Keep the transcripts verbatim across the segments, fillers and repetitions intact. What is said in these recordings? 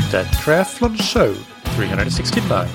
That Triathlon Show three sixty-nine.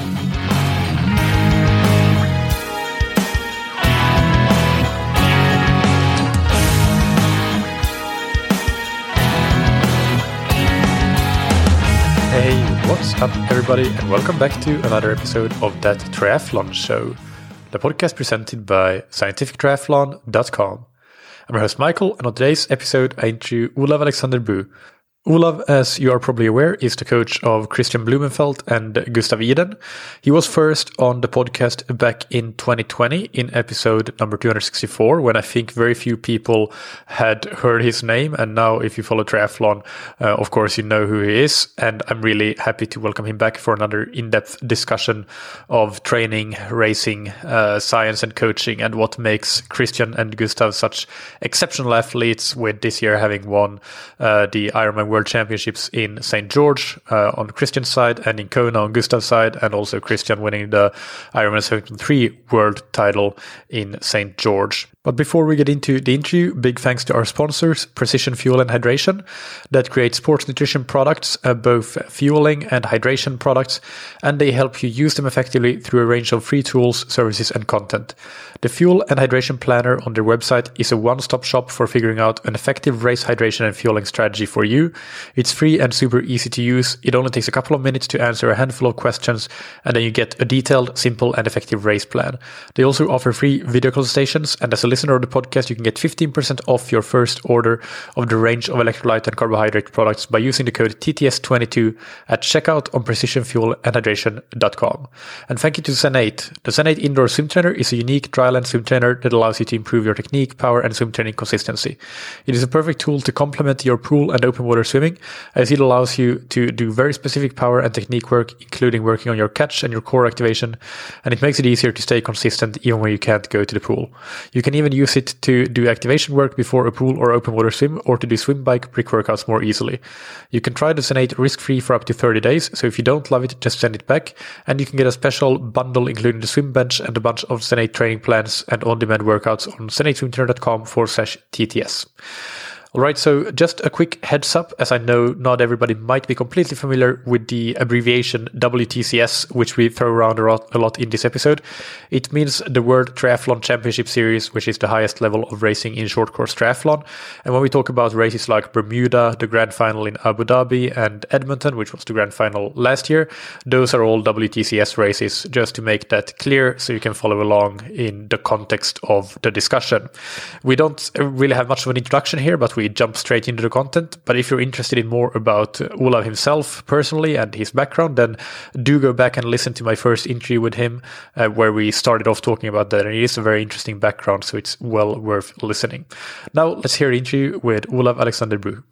Hey, what's up everybody, and welcome back to another episode of That Triathlon Show, the podcast presented by scientific triathlon dot com. I'm your host Michael, and on today's episode I interview Olav Alexander Boo. Olav, as you are probably aware, is the coach of Kristian Blummenfelt and Gustav Iden. He was first on the podcast back in twenty twenty in episode number two sixty-four, when I think very few people had heard his name. And now if you follow triathlon, uh, of course, you know who he is. And I'm really happy to welcome him back for another in-depth discussion of training, racing, uh, science and coaching, and what makes Kristian and Gustav such exceptional athletes, with this year having won uh, the Ironman World Championships in Saint George uh, on Kristian's side, and in Kona on Gustav's side, and also Kristian winning the Ironman seventy-three world title in Saint George. But before we get into the interview, big thanks to our sponsors, Precision Fuel and Hydration, that create sports nutrition products, uh, both fueling and hydration products, and they help you use them effectively through a range of free tools, services, and content. The Fuel and Hydration Planner on their website is a one-stop shop for figuring out an effective race hydration and fueling strategy for you. It's free and super easy to use. It only takes a couple of minutes to answer a handful of questions, and then you get a detailed, simple, and effective race plan. They also offer free video consultations, and as a listener of the podcast, you can get fifteen percent off your first order of the range of electrolyte and carbohydrate products by using the code T T S twenty-two at checkout on precision fuel and hydration dot com. And thank you to Zen eight. The Zen eight Indoor Swim Trainer is a unique dryland swim trainer that allows you to improve your technique, power, and swim training consistency. It is a perfect tool to complement your pool and open water swimming, as it allows you to do very specific power and technique work, including working on your catch and your core activation, and it makes it easier to stay consistent even when you can't go to the pool. You can even use it to do activation work before a pool or open water swim, or to do swim bike brick workouts more easily. You can try the Zen eight risk-free for up to thirty days, so if you don't love it, just send it back, and you can get a special bundle including the swim bench and a bunch of Zen eight training plans and on-demand workouts on zen eight swim trainer dot com forward slash T T S. Alright, so just a quick heads up, as I know not everybody might be completely familiar with the abbreviation W T C S, which we throw around a lot, a lot in this episode. It means the World Triathlon Championship Series, which is the highest level of racing in short course triathlon. And when we talk about races like Bermuda, the Grand Final in Abu Dhabi, and Edmonton, which was the Grand Final last year, those are all W T C S races, just to make that clear so you can follow along in the context of the discussion. We don't really have much of an introduction here, but we We jump straight into the content. But if you're interested in more about Olav himself personally and his background, then do go back and listen to my first interview with him, uh, where we started off talking about that. And it is a very interesting background, so it's well worth listening. Now let's hear the interview with Olav Alexander Boo.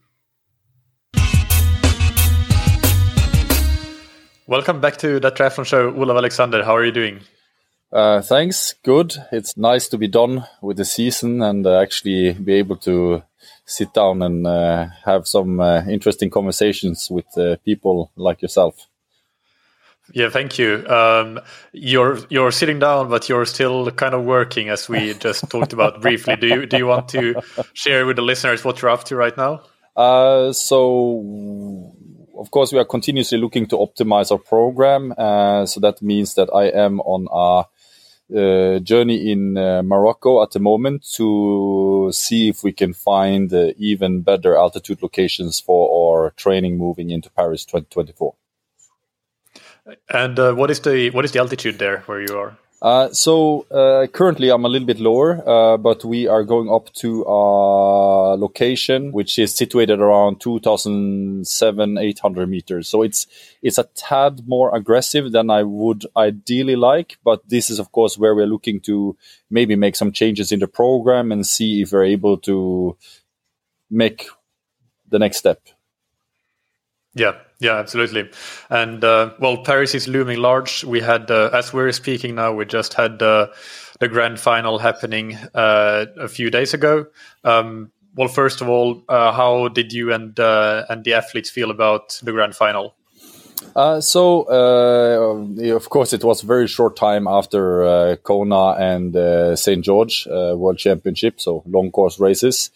Welcome back to That Triathlon Show, Olav Alexander. How are you doing? Uh, thanks. Good. It's nice to be done with the season and uh, actually be able to sit down and uh, have some uh, interesting conversations with uh, people like yourself. Yeah, thank you. Um, you're you're sitting down, but you're still kind of working, as we just talked about briefly. Do you do you want to share with the listeners what you're up to right now? Uh, so, of course, we are continuously looking to optimize our program. Uh, so that means that I am on a Uh, journey in uh, Morocco at the moment to see if we can find uh, even better altitude locations for our training moving into Paris twenty twenty-four. And uh, what is the what is the altitude there where you are? Uh, so uh, currently I'm a little bit lower, uh, but we are going up to a location which is situated around two thousand seven hundred, eight hundred meters. So it's it's a tad more aggressive than I would ideally like, but this is of course where we're looking to maybe make some changes in the program and see if we're able to make the next step. Yeah, yeah, absolutely. And, uh, well, Paris is looming large. We had, uh, as we're speaking now, we just had uh, the grand final happening uh, a few days ago. Um, well, first of all, uh, how did you and uh, and the athletes feel about the grand final? Uh, so, uh, of course, it was a very short time after uh, Kona and uh, Saint George uh, World Championship, so long course races.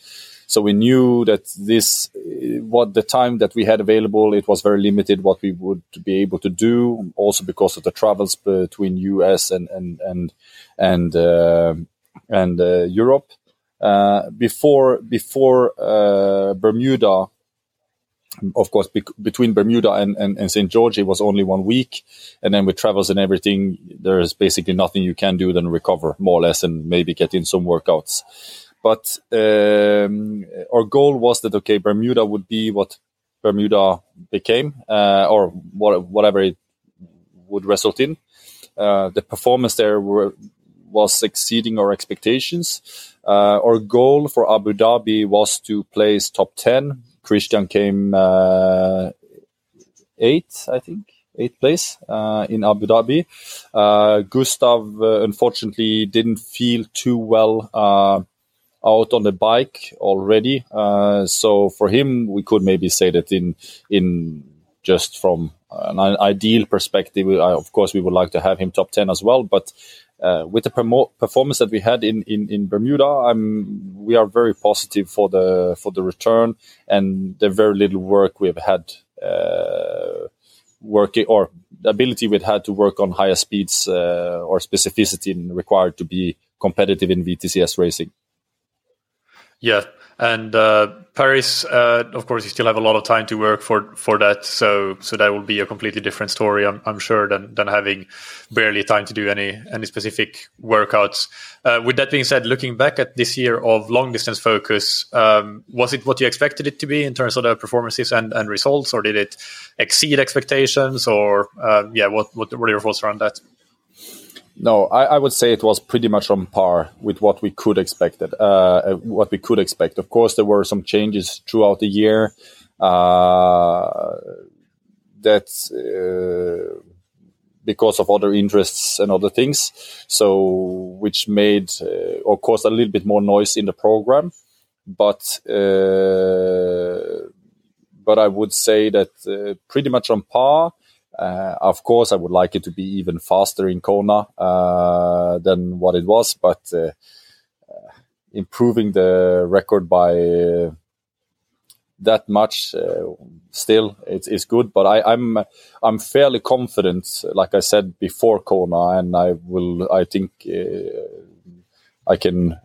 So we knew that this, what the time that we had available, it was very limited what we would be able to do. Also because of the travels between U S and and and and uh, and uh, Europe. Uh, before before uh, Bermuda. Of course, be- between Bermuda and, and, and Saint George, it was only one week. And then with travels and everything, there is basically nothing you can do than recover, more or less, and maybe get in some workouts. But um, our goal was that, okay, Bermuda would be what Bermuda became, uh, or what, whatever it would result in. Uh, the performance there were, was exceeding our expectations. Uh, our goal for Abu Dhabi was to place top ten. Christian came uh, eighth, I think, eighth place uh, in Abu Dhabi. Uh, Gustav, uh, unfortunately, didn't feel too well uh, out on the bike already. Uh, so for him, we could maybe say that in in just from an ideal perspective, I, of course, we would like to have him top ten as well. But uh, with the permo- performance that we had in, in, in Bermuda, I'm, we are very positive for the for the return and the very little work we've had uh, working or the ability we've had to work on higher speeds uh, or specificity required to be competitive in V T C S racing. Yeah, and uh, Paris, uh, of course, you still have a lot of time to work for for that, so so that will be a completely different story, I'm, I'm sure, than than having barely time to do any any specific workouts. Uh, with that being said, looking back at this year of long distance focus, um, was it what you expected it to be in terms of the performances and, and results, or did it exceed expectations? Or uh, yeah, what what were your thoughts around that? No, I, I would say it was pretty much on par with what we could expect. Uh, what we could expect. Of course, there were some changes throughout the year uh, that uh, because of other interests and other things, so which made, uh, or caused a little bit more noise in the program. But uh, but I would say that uh, pretty much on par. Uh, of course, I would like it to be even faster in Kona uh, than what it was, but uh, uh, improving the record by uh, that much uh, still it's, it's good. But I, I'm I'm fairly confident, like I said before Kona, and I will. I think uh, I can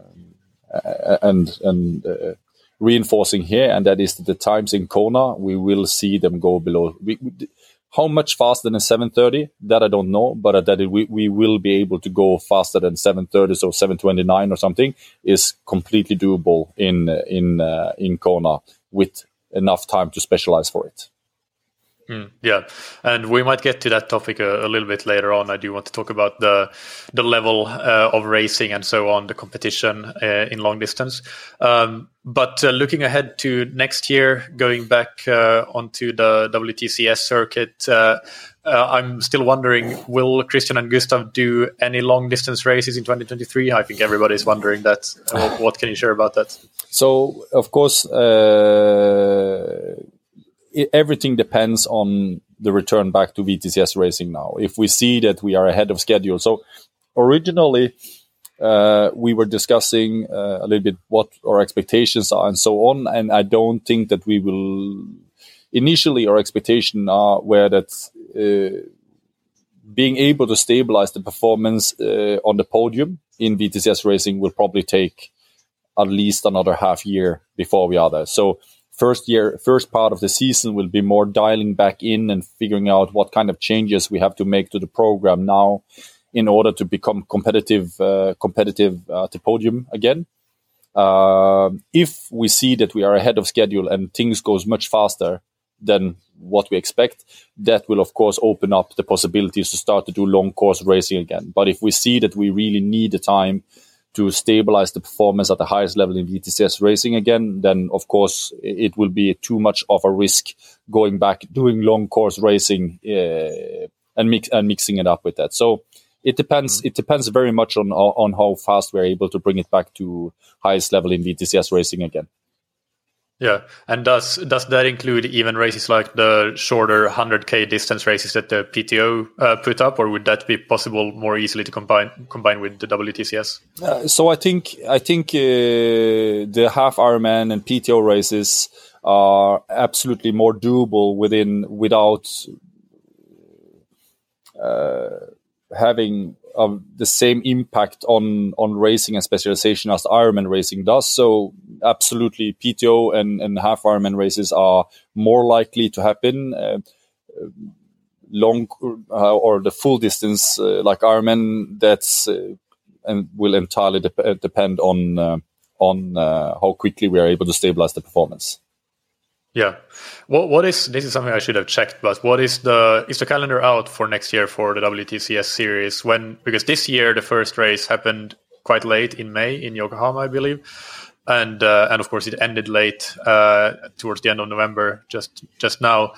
uh, and and. Uh, reinforcing here, and that is that the times in Kona we will see them go below. We, we, How much faster than seven thirty? That I don't know, but that it, we, we will be able to go faster than seven thirty, so seven twenty-nine or something is completely doable in in uh, in Kona with enough time to specialize for it. Mm, yeah, and we might get to that topic a, a little bit later on. I do want to talk about the the level uh, of racing and so on, the competition uh, in long distance. Um, but uh, looking ahead to next year, going back uh, onto the W T C S circuit, uh, uh, I'm still wondering, will Christian and Gustav do any long distance races in twenty twenty-three? I think everybody's wondering that. What, what can you share about that? So, of course, uh, everything depends on the return back to V T C S racing now. If we see that we are ahead of schedule. So originally uh, we were discussing uh, a little bit what our expectations are and so on. And I don't think that we will, initially our expectation are where that uh, being able to stabilize the performance uh, on the podium in V T C S racing will probably take at least another half year before we are there. So First year, first part of the season will be more dialing back in and figuring out what kind of changes we have to make to the program now in order to become competitive, uh, competitive uh, at the podium again. Uh, if we see that we are ahead of schedule and things goes much faster than what we expect, that will of course open up the possibilities to start to do long course racing again. But if we see that we really need the time to stabilize the performance at the highest level in V T C S racing again, then of course it will be too much of a risk going back, doing long course racing uh, and mix and mixing it up with that. So it depends. Mm-hmm. It depends very much on on how fast we're able to bring it back to highest level in V T C S racing again. Yeah, and does does that include even races like the shorter one hundred K distance races that the P T O uh, put up, or would that be possible more easily to combine combine with the W T C S? Uh, so I think I think uh, the half Ironman and P T O races are absolutely more doable within without uh, having uh, the same impact on on racing and specialization as the Ironman racing does. So absolutely, P T O and, and half Ironman races are more likely to happen. Uh, long uh, or the full distance uh, like Ironman, that's uh, and will entirely de- depend on uh, on uh, how quickly we are able to stabilize the performance. Yeah. What what is this is something I should have checked, but what is the is the calendar out for next year for the W T C S series? When because this year the first race happened quite late in May in Yokohama, I believe, and uh, and of course it ended late uh, towards the end of November. Just just now,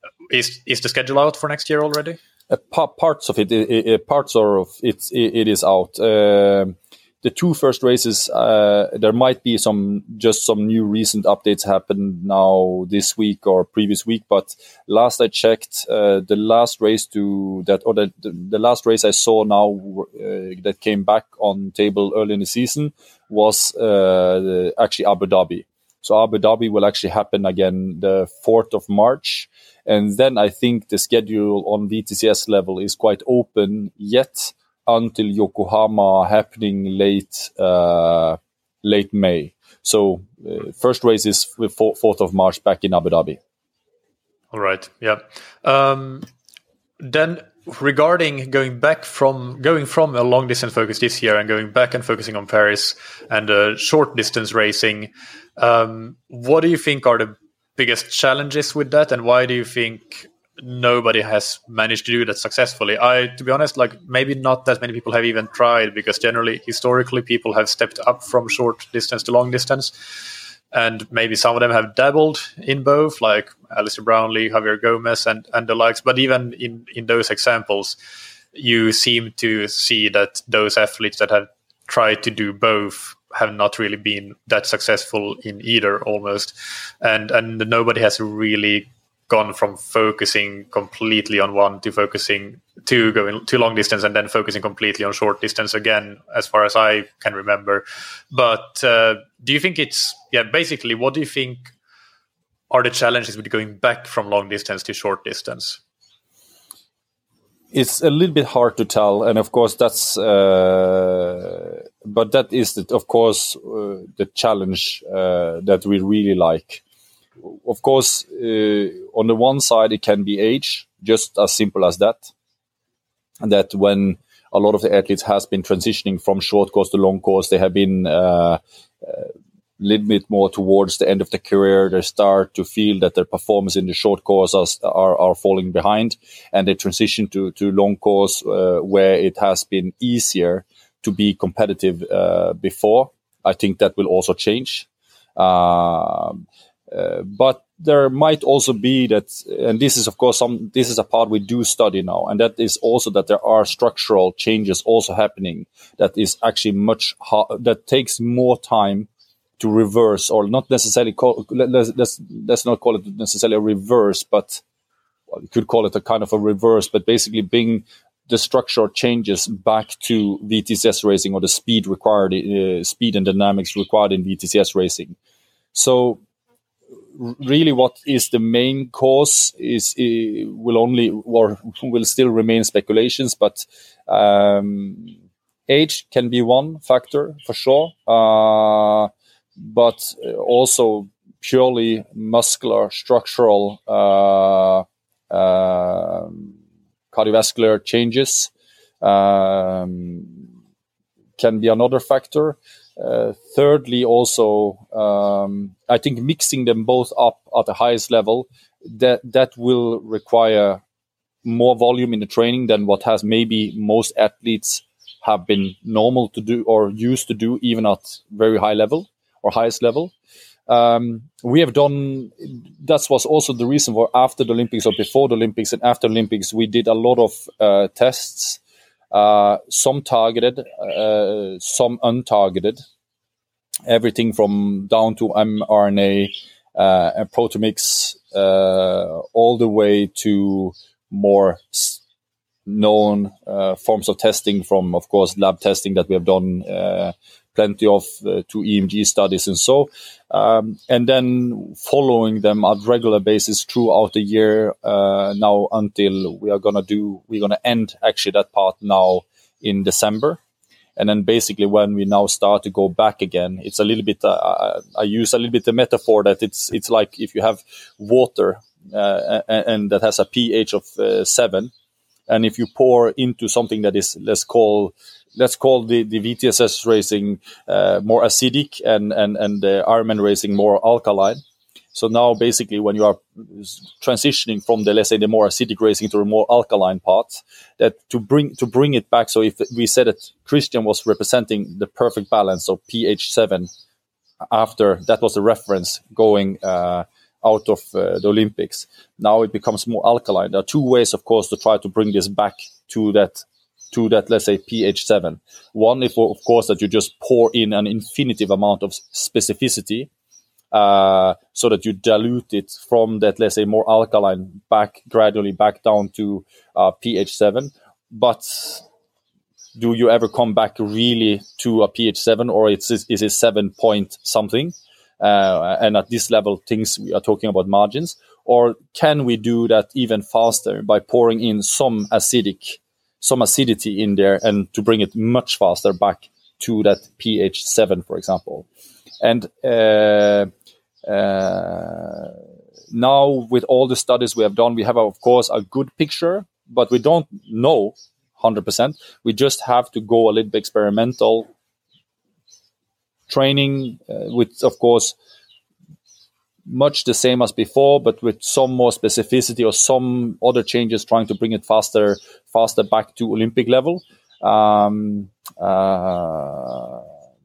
is is the schedule out for next year already? Uh, pa- parts of it, it, it parts of it, it, it is out. Um, The two first races, uh, there might be some just some new recent updates happen now this week or previous week. But last I checked, uh, the last race to that or the, the, the last race I saw now uh, that came back on table early in the season was uh, the, actually Abu Dhabi. So Abu Dhabi will actually happen again the fourth of March. And then I think the schedule on V T C S level is quite open yet, until Yokohama happening late uh, late May. So uh, first race is fourth of March back in Abu Dhabi. All right. Yeah. Um, then regarding going back from going from a long distance focus this year and going back and focusing on Paris and uh, short distance racing, um, what do you think are the biggest challenges with that, and why do you think nobody has managed to do that successfully? I, to be honest, like maybe not that many people have even tried, because generally, historically, people have stepped up from short distance to long distance, and maybe some of them have dabbled in both, like Alistair Brownlee, Javier Gomez, and and the likes. But even in in those examples, you seem to see that those athletes that have tried to do both have not really been that successful in either, almost, and and nobody has really gone from focusing completely on one to focusing to going to long distance and then focusing completely on short distance again, as far as I can remember. But uh, do you think it's, yeah, basically, what do you think are the challenges with going back from long distance to short distance? It's a little bit hard to tell. And of course, that's, uh, but that is, the, of course, uh, the challenge uh, that we really like. Of course, uh, on the one side, it can be age, just as simple as that. And that when a lot of the athletes has been transitioning from short course to long course, they have been uh, a little bit more towards the end of the career. They start to feel that their performance in the short course are, are, are falling behind, and they transition to, to long course uh, where it has been easier to be competitive uh, before. I think that will also change. Um, Uh, but there might also be that, and this is of course some, this is a part we do study now, and that is also that there are structural changes also happening that is actually much hard, that takes more time to reverse, or not necessarily call, let's, let's, let's not call it necessarily a reverse, but well, you could call it a kind of a reverse, but basically bring the structural changes back to V T C S racing, or the speed required, uh, speed and dynamics required in V T C S racing. So really, what is the main cause is uh, will only or will still remain speculations, but um, age can be one factor for sure, uh, but also purely muscular, structural, uh, uh, cardiovascular changes um, can be another factor. Uh, thirdly, also, um, I think mixing them both up at the highest level, that that will require more volume in the training than what has maybe most athletes have been normal to do or used to do, even at very high level or highest level. Um, we have done, that was also the reason for after the Olympics or before the Olympics and after the Olympics, we did a lot of uh, tests. Uh, some targeted, uh, some untargeted, everything from down to mRNA uh, and proteomics, uh, all the way to more s- known uh, forms of testing from, of course, lab testing that we have done uh, plenty of uh, to E M G studies and so, um, and then following them on regular basis throughout the year uh, now until we are gonna do we're gonna end actually that part now in December. And then basically when we now start to go back again, it's a little bit, uh, I use a little bit the metaphor that it's it's like if you have water uh, and, and that has a pH of uh, seven, and if you pour into something that is, let's call let's call the, the V T S S racing uh, more acidic and, and, and the Ironman racing more alkaline. So now basically when you are transitioning from the, let's say, the more acidic racing to a more alkaline part, that to bring to bring it back. So if we said that Christian was representing the perfect balance of pH seven, after that was the reference going uh, out of uh, the Olympics, now it becomes more alkaline. There are two ways, of course, to try to bring this back to that to that, let's say, pH seven. One, if of course, that you just pour in an infinitive amount of specificity, Uh, so that you dilute it from that, let's say, more alkaline back gradually back down to uh, pH seven. But do you ever come back really to a pH seven, or it's, is it seven point something? Uh, and at this level, things we are talking about margins. Or can we do that even faster by pouring in some acidic, some acidity in there, and to bring it much faster back to that pH seven, for example? And uh, uh, now with all the studies we have done, we have, of course, a good picture, but we don't know one hundred percent. We just have to go a little bit experimental training uh, with, of course, much the same as before, but with some more specificity or some other changes, trying to bring it faster, faster back to Olympic level. Um, uh,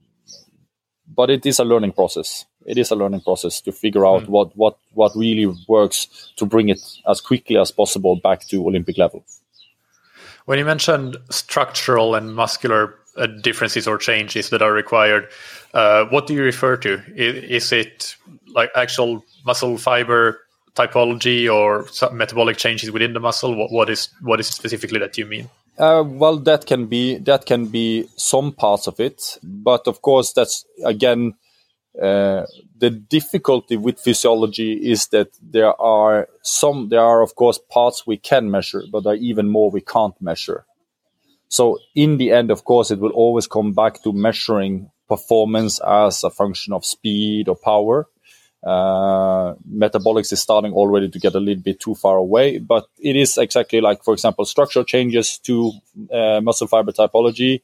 but it is a learning process. It is a learning process to figure out mm. what, what, what really works to bring it as quickly as possible back to Olympic level. When you mentioned structural and muscular uh, differences or changes that are required, uh, what do you refer to? Is, is it like actual muscle fiber typology or some metabolic changes within the muscle? What, what is what is it specifically that you mean? Uh, well, that can be that can be some parts of it, but of course, that's again uh, the difficulty with physiology is that there are some there are of course parts we can measure, but there are even more we can't measure. So in the end, of course, it will always come back to measuring performance as a function of speed or power. Uh, metabolics is starting already to get a little bit too far away, but it is exactly like, for example, structural changes to uh, muscle fiber typology,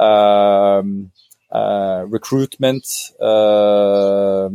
um, uh, recruitment, uh,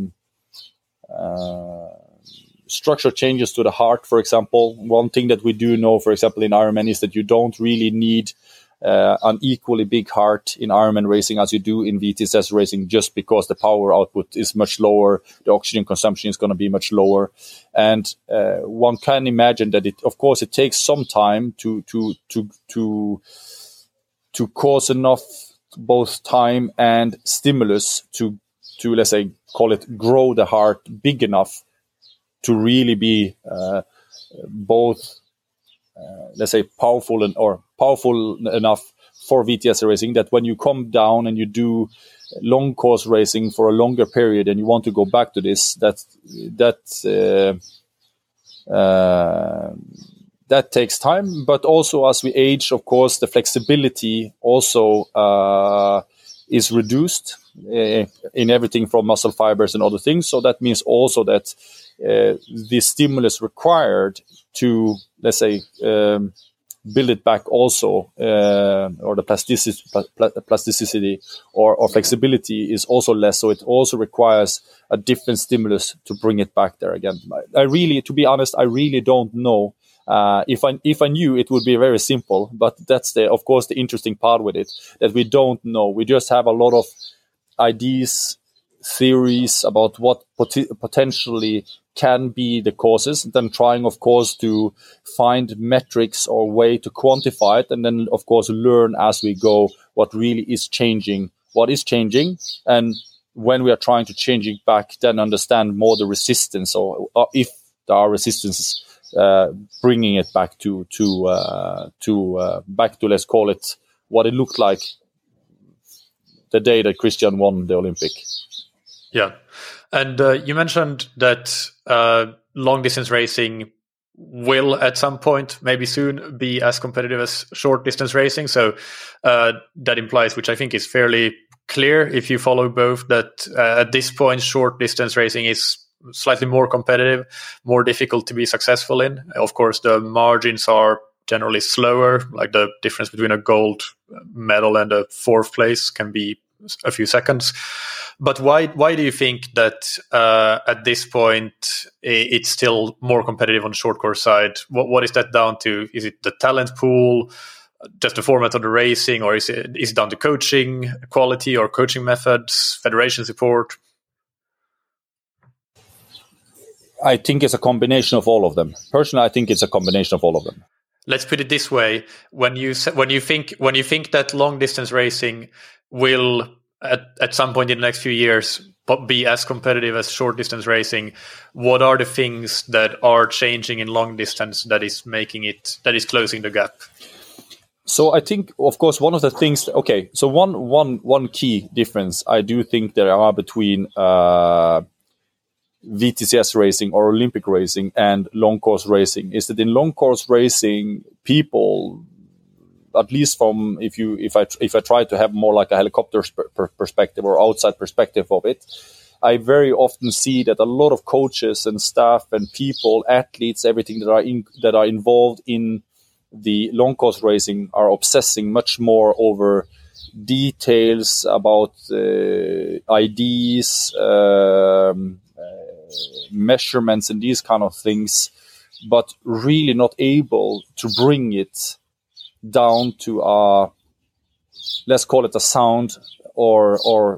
uh, structural changes to the heart, for example. One thing that we do know, for example, in Ironman is that you don't really need Uh, an equally big heart in Ironman racing as you do in V T S S racing, just because the power output is much lower, the oxygen consumption is going to be much lower, and uh, one can imagine that it, of course, it takes some time to to to to to cause enough both time and stimulus to to let's say call it grow the heart big enough to really be uh, both uh, let's say powerful and or powerful enough for V T S racing, that when you come down and you do long course racing for a longer period and you want to go back to this, that that uh, uh, that takes time. But also as we age, of course, the flexibility also uh, is reduced uh, in everything from muscle fibers and other things. So that means also that uh, the stimulus required to, let's say, um, build it back also, uh, or the plasticity, pl- plasticity or, or flexibility is also less. So it also requires a different stimulus to bring it back there again. I, I really, to be honest, I really don't know. Uh, if I if I knew, it would be very simple. But that's the, of course, the interesting part with it, that we don't know. We just have a lot of ideas, theories about what pot- potentially can be the causes, then trying, of course, to find metrics or way to quantify it, and then, of course, learn as we go what really is changing, what is changing, and when we are trying to change it back, then understand more the resistance, or, or if there are resistances, uh, bringing it back to to uh, to uh, back to, let's call it, what it looked like the day that Christian won the Olympic. Yeah, and uh, you mentioned that uh, long distance racing will at some point, maybe soon, be as competitive as short distance racing. So uh, that implies, which I think is fairly clear if you follow both, that uh, at this point short distance racing is slightly more competitive, more difficult to be successful in. Of course, the margins are generally slower, like the difference between a gold medal and a fourth place can be a few seconds. But why why do you think that uh, at this point it's still more competitive on the short course side? What what is that down to? Is it the talent pool, just the format of the racing, or is it is it down to coaching quality or coaching methods, federation support? I think it's a combination of all of them. Personally, I think it's a combination of all of them. Let's put it this way: when you when you think when you think that long distance racing will at at some point in the next few years be as competitive as short distance racing, what are the things that are changing in long distance that is making it that is closing the gap? So I think, of course, one of the things. Okay, so one one one key difference I do think there are between Uh, V T C S racing or Olympic racing and long course racing is that in long course racing, people, at least from if you if I if I try to have more like a helicopter per perspective or outside perspective of it, I very often see that a lot of coaches and staff and people, athletes, everything that are in, that are involved in the long course racing are obsessing much more over details about uh, I Ds. Um, measurements and these kind of things, but really not able to bring it down to a, let's call it a sound or or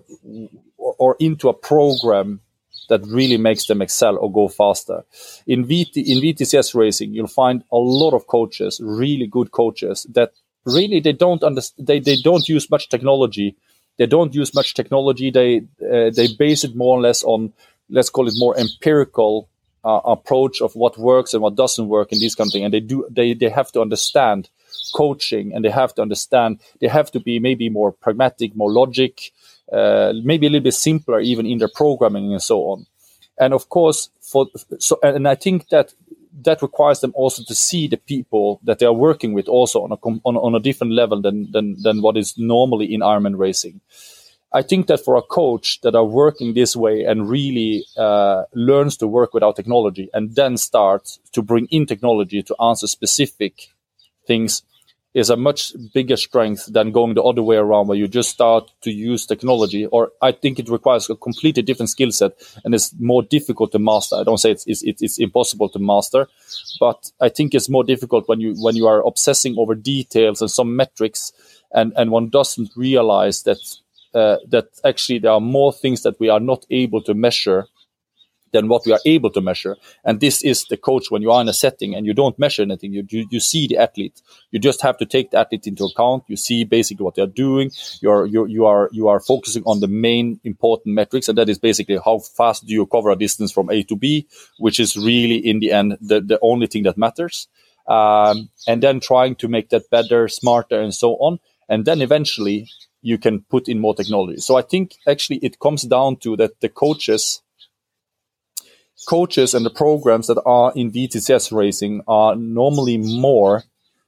or into a program that really makes them excel or go faster. In V T, in V T C S racing, you'll find a lot of coaches, really good coaches, that really they don't understand, they, they don't use much technology. They don't use much technology. They uh, they base it more or less on, let's call it, more empirical uh, approach of what works and what doesn't work in this kind of thing. And they do they they have to understand coaching, and they have to understand they have to be maybe more pragmatic, more logic, uh, maybe a little bit simpler even in their programming and so on. And of course, for so and I think that that requires them also to see the people that they are working with also on a on, on a different level than than than what is normally in Ironman racing. I think that for a coach that are working this way and really uh, learns to work without technology and then starts to bring in technology to answer specific things is a much bigger strength than going the other way around, where you just start to use technology. Or I think it requires a completely different skill set and it's more difficult to master. I don't say it's, it's it's impossible to master, but I think it's more difficult when you when you are obsessing over details and some metrics, and and one doesn't realize that. Uh, that actually there are more things that we are not able to measure than what we are able to measure. And this is the coach when you are in a setting and you don't measure anything. You, you, you see the athlete. You just have to take the athlete into account. You see basically what they're doing. You're, you're, you are you are focusing on the main important metrics, and that is basically how fast do you cover a distance from A to B, which is really in the end the, the only thing that matters. Um, and then trying to make that better, smarter, and so on. And then eventually you can put in more technology. So I think actually it comes down to that the coaches, coaches and the programs that are in V T C S racing are normally more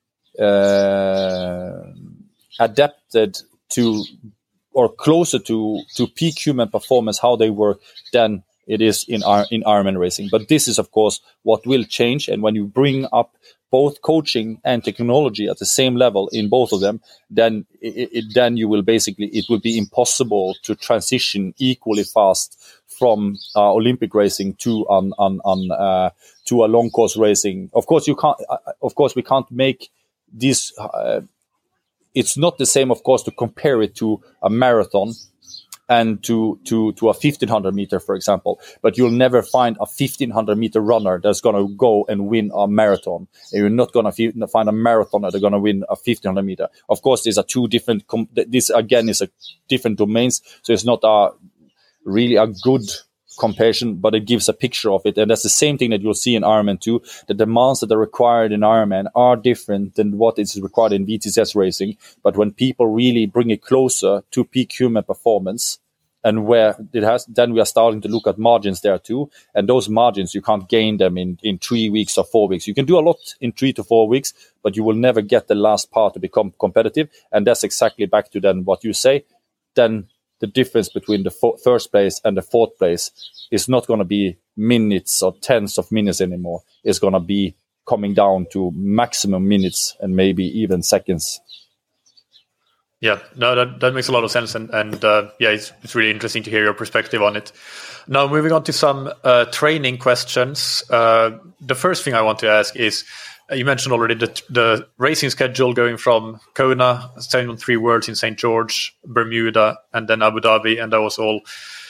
uh, adapted to or closer to, to peak human performance, how they work, than it is in our, in Ironman racing. But this is, of course, what will change. And when you bring up both coaching and technology at the same level in both of them, then it, it, then you will basically, it will be impossible to transition equally fast from uh, Olympic racing to on on on uh, to a long course racing. Of course, you can't. Uh, of course, we can't make this. Uh, it's not the same, of course, to compare it to a marathon and to to to a fifteen hundred meter, for example. But you'll never find a fifteen hundred meter runner that's going to go and win a marathon. And you're not going to find a marathoner that's going to win a fifteen hundred meter. Of course, these are two different. Com- this again is a different domains. So it's not a really a good comparison, but it gives a picture of it. And that's the same thing that you'll see in Ironman too. The demands that are required in Ironman are different than what is required in V T C S racing. But when people really bring it closer to peak human performance, and where it has, then we are starting to look at margins there too. And those margins, you can't gain them in, in three weeks or four weeks. You can do a lot in three to four weeks, but you will never get the last part to become competitive. And that's exactly back to then what you say. Then the difference between the fo- first place and the fourth place is not going to be minutes or tens of minutes anymore. It's going to be coming down to maximum minutes and maybe even seconds. Yeah, no, that, that makes a lot of sense. And, and uh, yeah, it's, it's really interesting to hear your perspective on it. Now, moving on to some uh, training questions. Uh, the first thing I want to ask is, uh, you mentioned already the, the racing schedule going from Kona, staying on three worlds in Saint George, Bermuda, and then Abu Dhabi. And that was all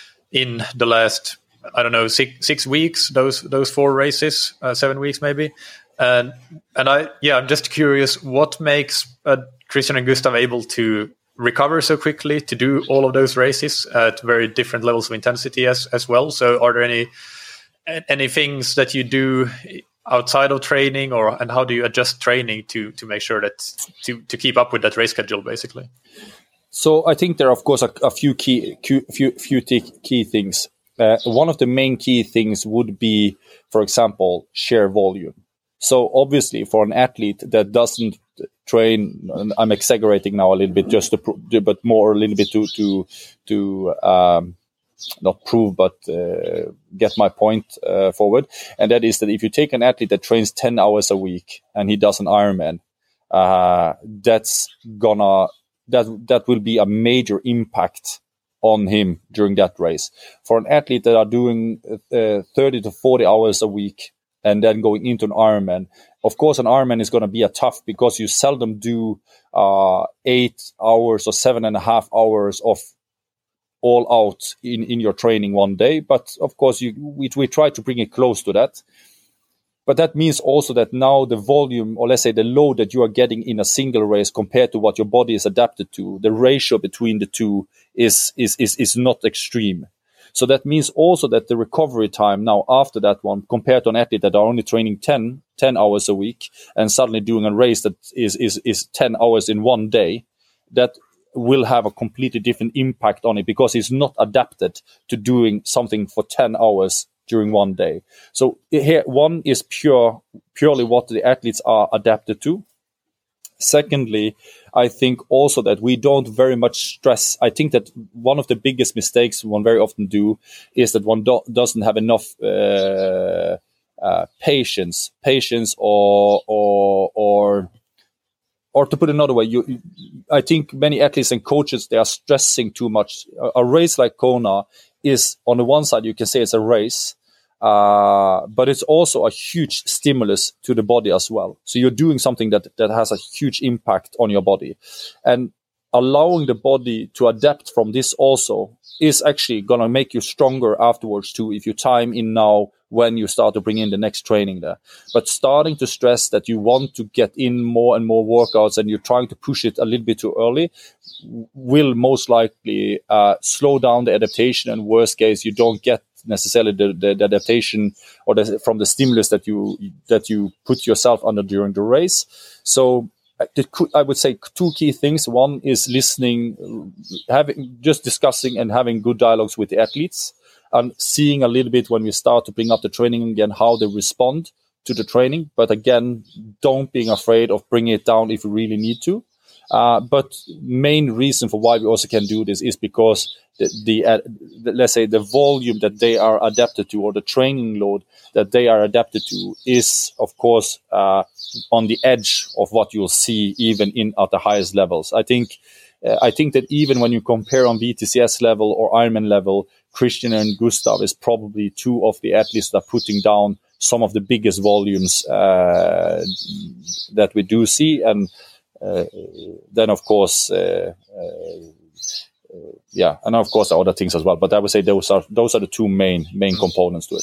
in the last, I don't know, six, six weeks, those those four races, uh, seven weeks maybe. And, and I, yeah, I'm just curious, what makes uh, Christian and Gustav able to recover so quickly, to do all of those races at very different levels of intensity as, as well? So are there any any things that you do outside of training, or and how do you adjust training to to make sure that to, to keep up with that race schedule, basically? So I think there are, of course, a, a few key few few key things. Uh, one of the main key things would be, for example, sheer volume. So obviously, for an athlete that doesn't train, and I'm exaggerating now a little bit, just to, but more a little bit to to to um, not prove, but uh, get my point uh, forward. And that is that if you take an athlete that trains ten hours a week and he does an Ironman, uh, that's gonna that that will be a major impact on him during that race. For an athlete that are doing uh, thirty to forty hours a week and then going into an Ironman, of course, an Ironman is going to be a tough, because you seldom do uh, eight hours or seven and a half hours of all out in, in your training one day. But of course, you, we, we try to bring it close to that. But that means also that now the volume, or let's say the load that you are getting in a single race compared to what your body is adapted to, the ratio between the two is is is, is not extreme. So that means also that the recovery time now after that one, compared to an athlete that are only training ten, ten hours a week and suddenly doing a race that is, is, is ten hours in one day, that will have a completely different impact on it, because he's not adapted to doing something for ten hours during one day. So here, one is pure, purely what the athletes are adapted to. Secondly, I think also that we don't very much stress. I think that one of the biggest mistakes one very often do is that one do- doesn't have enough uh, uh, patience, patience, or or or or to put it another way, you, you, I think many athletes and coaches, they are stressing too much. A, a race like Kona is, on the one side, you can say it's a race. Uh, but it's also a huge stimulus to the body as well. So you're doing something that, that has a huge impact on your body. And allowing the body to adapt from this also is actually going to make you stronger afterwards too, if you time in now when you start to bring in the next training there. But starting to stress that you want to get in more and more workouts and you're trying to push it a little bit too early will most likely uh, slow down the adaptation, and worst case, you don't get necessarily the, the, the adaptation or the, from the stimulus that you that you put yourself under during the race. So I would say two key things. One is listening, having just discussing and having good dialogues with the athletes, and seeing a little bit when we start to bring up the training again how they respond to the training. But again, don't being afraid of bringing it down if you really need to. Uh, but main reason for why we also can do this is because the, the, uh, the let's say the volume that they are adapted to, or the training load that they are adapted to, is of course uh, on the edge of what you'll see even in at the highest levels. I think uh, I think that even when you compare on V T C S level or Ironman level, Christian and Gustav is probably two of the athletes that are putting down some of the biggest volumes uh, that we do see. And Uh, then, of course, uh, uh, uh, yeah, and of course, other things as well. But I would say those are those are the two main main components to it.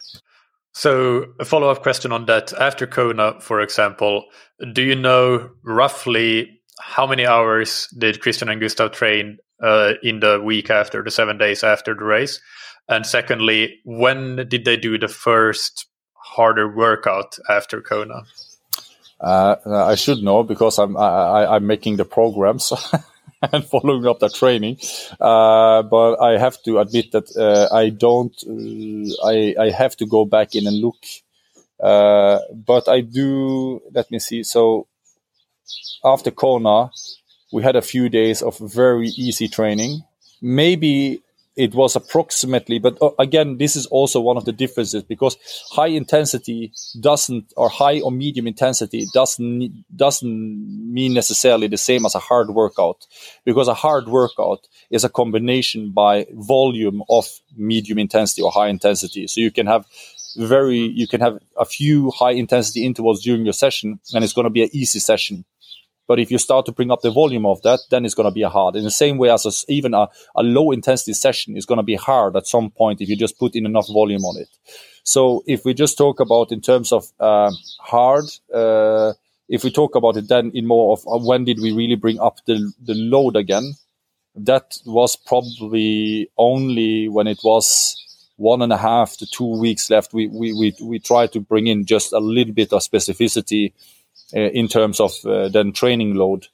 So, a follow-up question on that: after Kona, for example, do you know roughly how many hours did Christian and Gustav train uh, in the week after, the seven days after the race? And secondly, when did they do the first harder workout after Kona? Uh, I should know because I'm I, I'm making the programs and following up the training. Uh, but I have to admit that uh, I don't. Uh, I I have to go back in and look. Uh, but I do. Let me see. So after Kona, we had a few days of very easy training. Maybe it was approximately, but again, this is also one of the differences because high intensity doesn't, or high or medium intensity doesn't doesn't mean necessarily the same as a hard workout, because a hard workout is a combination by volume of medium intensity or high intensity. So you can have very, you can have a few high intensity intervals during your session, and it's going to be an easy session. But if you start to bring up the volume of that, then it's going to be a hard. In the same way as a, even a, a low intensity session is going to be hard at some point if you just put in enough volume on it. So if we just talk about in terms of uh, hard, uh, if we talk about it then in more of uh, when did we really bring up the, the load again, that was probably only when it was one and a half to two weeks left. We, we, we, we tried to bring in just a little bit of specificity Uh, in terms of uh, then training load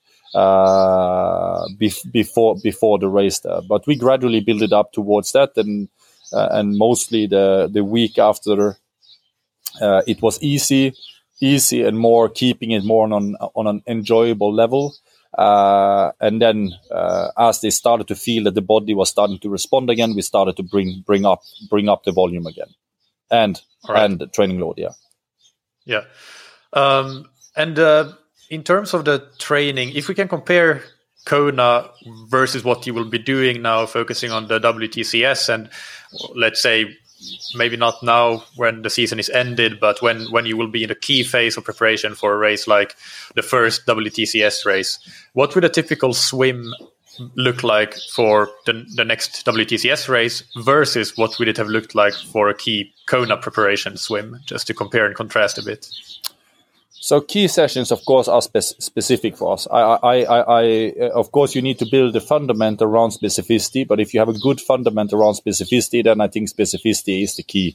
uh, bef- before before the race there. But we gradually build it up towards that, and uh, and mostly the the week after uh, it was easy, easy and more keeping it more on on an enjoyable level. Uh, and then uh, as they started to feel that the body was starting to respond again, we started to bring bring up bring up the volume again, and right. and the training load. Yeah, yeah. Um, And uh, in terms of the training, if we can compare Kona versus what you will be doing now, focusing on the W T C S, and let's say maybe not now when the season is ended, but when, when you will be in a key phase of preparation for a race like the first W T C S race, what would a typical swim look like for the, the next W T C S race versus what would it have looked like for a key Kona preparation swim, just to compare and contrast a bit? So key sessions, of course, are spe- specific for us. I, I, I, I, of course, you need to build a fundament around specificity. But if you have a good fundament around specificity, then I think specificity is the key.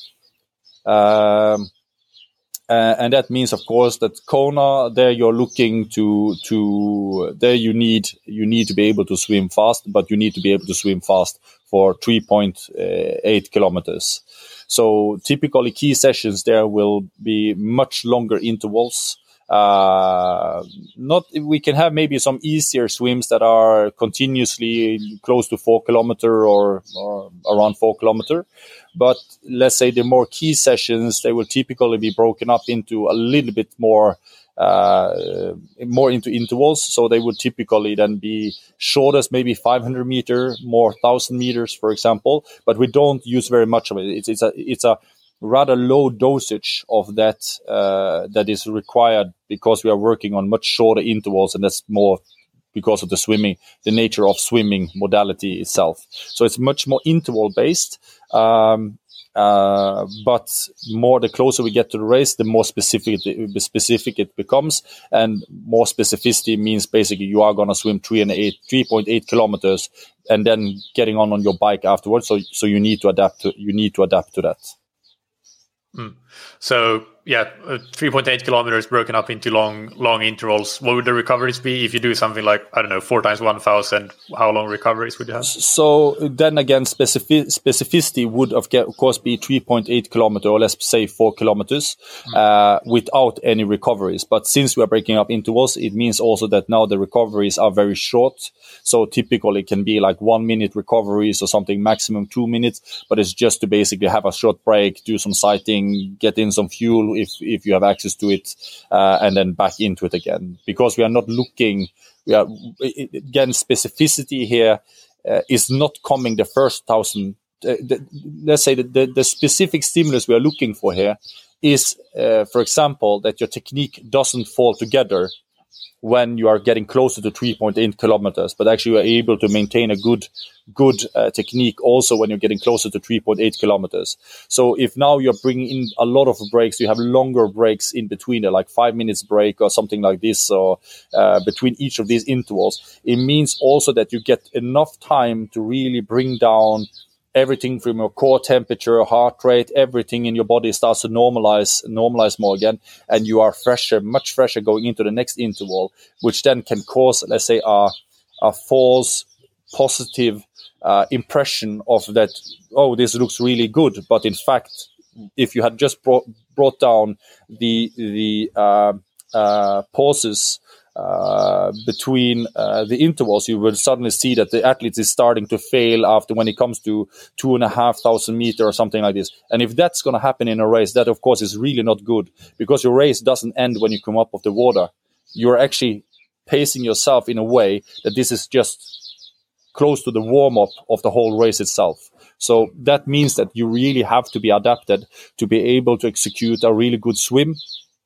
Um, uh, and that means, of course, that Kona, there you're looking to to there you need you need to be able to swim fast, but you need to be able to swim fast for three point eight kilometers. So typically key sessions there will be much longer intervals. Uh, not we can have maybe some easier swims that are continuously close to four kilometer or, or around four kilometer. But let's say the more key sessions, they will typically be broken up into a little bit more uh, more into intervals. So they would typically then be short as maybe five hundred meter, more one thousand meters, for example. But we don't use very much of it. It's, it's a it's a rather low dosage of that uh, that is required because we are working on much shorter intervals, and that's more because of the swimming, the nature of swimming modality itself. So it's much more interval based. Um, Uh, but more the closer we get to the race, the more specific the specific it becomes, and more specificity means basically you are going to swim three and eight, three point eight kilometers, and then getting on on your bike afterwards. So, so you need to adapt to you need to adapt to that. Mm. So yeah, uh, three point eight kilometers broken up into long, long intervals. What would the recoveries be if you do something like, I don't know, four times one thousand? How long recoveries would you have? So then again, specific, specificity would of, get, of course be three point eight kilometer, or let's say four kilometers, mm. uh, without any recoveries. But since we are breaking up intervals, it means also that now the recoveries are very short. So typically it can be like one minute recoveries or something, maximum two minutes. But it's just to basically have a short break, do some sighting, get in some fuel if if you have access to it, uh, and then back into it again. Because we are not looking, we are again specificity here uh, is not coming the first thousand. Uh, the, let's say that the, the specific stimulus we are looking for here is, uh, for example, that your technique doesn't fall together when you are getting closer to three point eight kilometers, but actually you are able to maintain a good good uh, technique also when you're getting closer to three point eight kilometers. So if now you're bringing in a lot of breaks, you have longer breaks in between, like five minutes break or something like this, or uh, between each of these intervals, it means also that you get enough time to really bring down everything from your core temperature, heart rate, everything in your body starts to normalize, normalize more again, and you are fresher, much fresher going into the next interval, which then can cause, let's say, a, a false positive uh, impression of that, oh, this looks really good. But in fact, if you had just brought, brought down the, the uh, uh, pauses Uh, between uh, the intervals, you will suddenly see that the athlete is starting to fail after when it comes to two and a half thousand meter or something like this. And if that's going to happen in a race, that of course is really not good, because your race doesn't end when you come up of the water. You're actually pacing yourself in a way that this is just close to the warm-up of the whole race itself. So that means that you really have to be adapted to be able to execute a really good swim,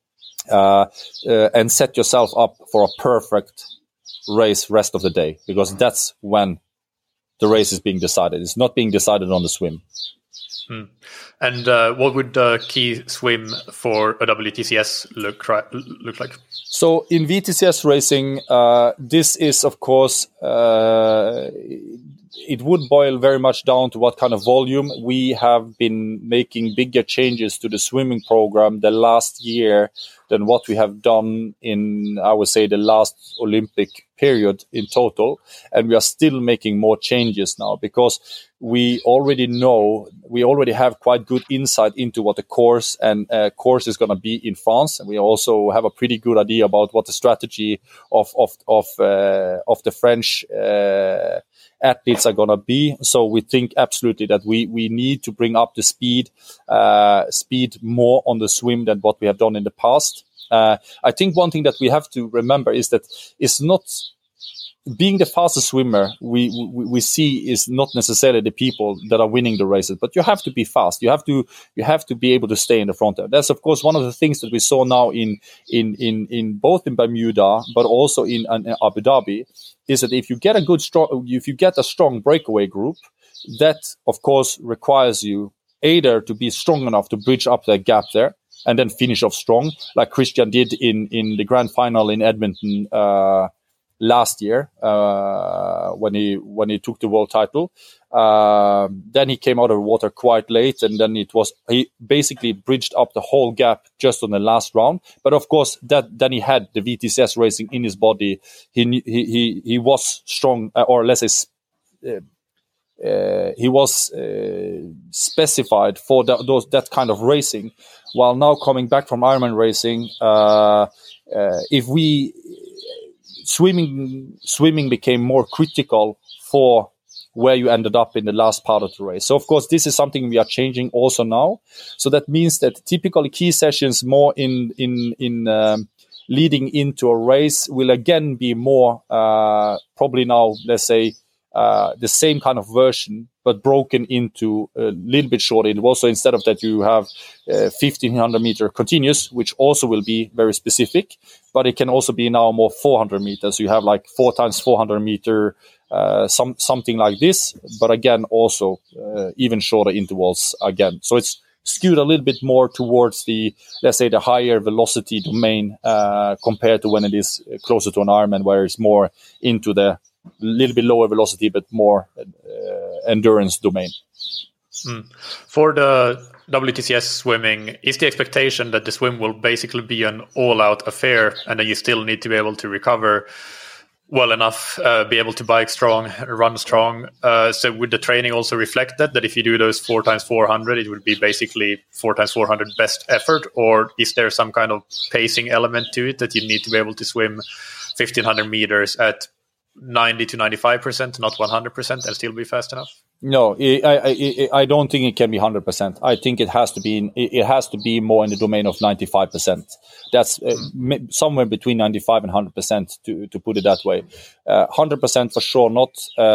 Uh, uh, and set yourself up for a perfect race rest of the day, because that's when the race is being decided. It's not being decided on the swim. Hmm. And uh, what would the key swim for a W T C S look look like? So in V T C S racing, uh, this is of course uh, it would boil very much down to what kind of volume. We have been making bigger changes to the swimming program the last year than what we have done in, I would say, the last Olympic period in total. And we are still making more changes now, because we already know, we already have quite good insight into what the course and uh, course is going to be in France. And we also have a pretty good idea about what the strategy of, of, of, uh, of the French uh, athletes are going to be. So we think absolutely that we, we need to bring up the speed, uh, speed more on the swim than what we have done in the past. Uh, I think one thing that we have to remember is that it's not being the fastest swimmer we, we, we see is not necessarily the people that are winning the races, but you have to be fast. You have to, you have to be able to stay in the front there. That's of course one of the things that we saw now in, in, in, in both in Bermuda, but also in, in Abu Dhabi, is that if you get a good strong, if you get a strong breakaway group, that of course requires you either to be strong enough to bridge up that gap there and then finish off strong, like Christian did in, in the grand final in Edmonton uh, last year uh, when he when he took the world title. Uh, then he came out of the water quite late, and then it was he basically bridged up the whole gap just on the last round. But of course, that then he had the V T C S racing in his body. He he he he was strong, uh, or let's say. Uh, Uh, he was uh, specified for that, those, that kind of racing, while now coming back from Ironman racing, uh, uh, if we swimming swimming became more critical for where you ended up in the last part of the race. So of course this is something we are changing also now. So that means that typically key sessions more in in in um, leading into a race will again be more uh, probably now, let's say, Uh, the same kind of version, but broken into a little bit shorter intervals. So instead of that, you have uh, fifteen hundred meter continuous, which also will be very specific, but it can also be now more four hundred meters. So you have like four times four hundred meter, uh, some something like this, but again, also uh, even shorter intervals again. So it's skewed a little bit more towards the, let's say, the higher velocity domain uh, compared to when it is closer to an Ironman, where it's more into the little bit lower velocity, but more uh, endurance domain. Mm. For the W T C S swimming, is the expectation that the swim will basically be an all-out affair, and then you still need to be able to recover well enough, uh, be able to bike strong, run strong? Uh, so would the training also reflect that, that if you do those four times four hundred, it would be basically four times four hundred best effort? Or is there some kind of pacing element to it, that you need to be able to swim fifteen hundred meters at ninety to ninety-five percent, not one hundred percent, and still be fast enough? No, I, I, I don't think it can be one hundred percent. I think it has to be in, it has to be more in the domain of ninety-five percent. That's uh, mm. somewhere between ninety-five and one hundred percent, to, to put it that way. Uh, one hundred percent for sure not,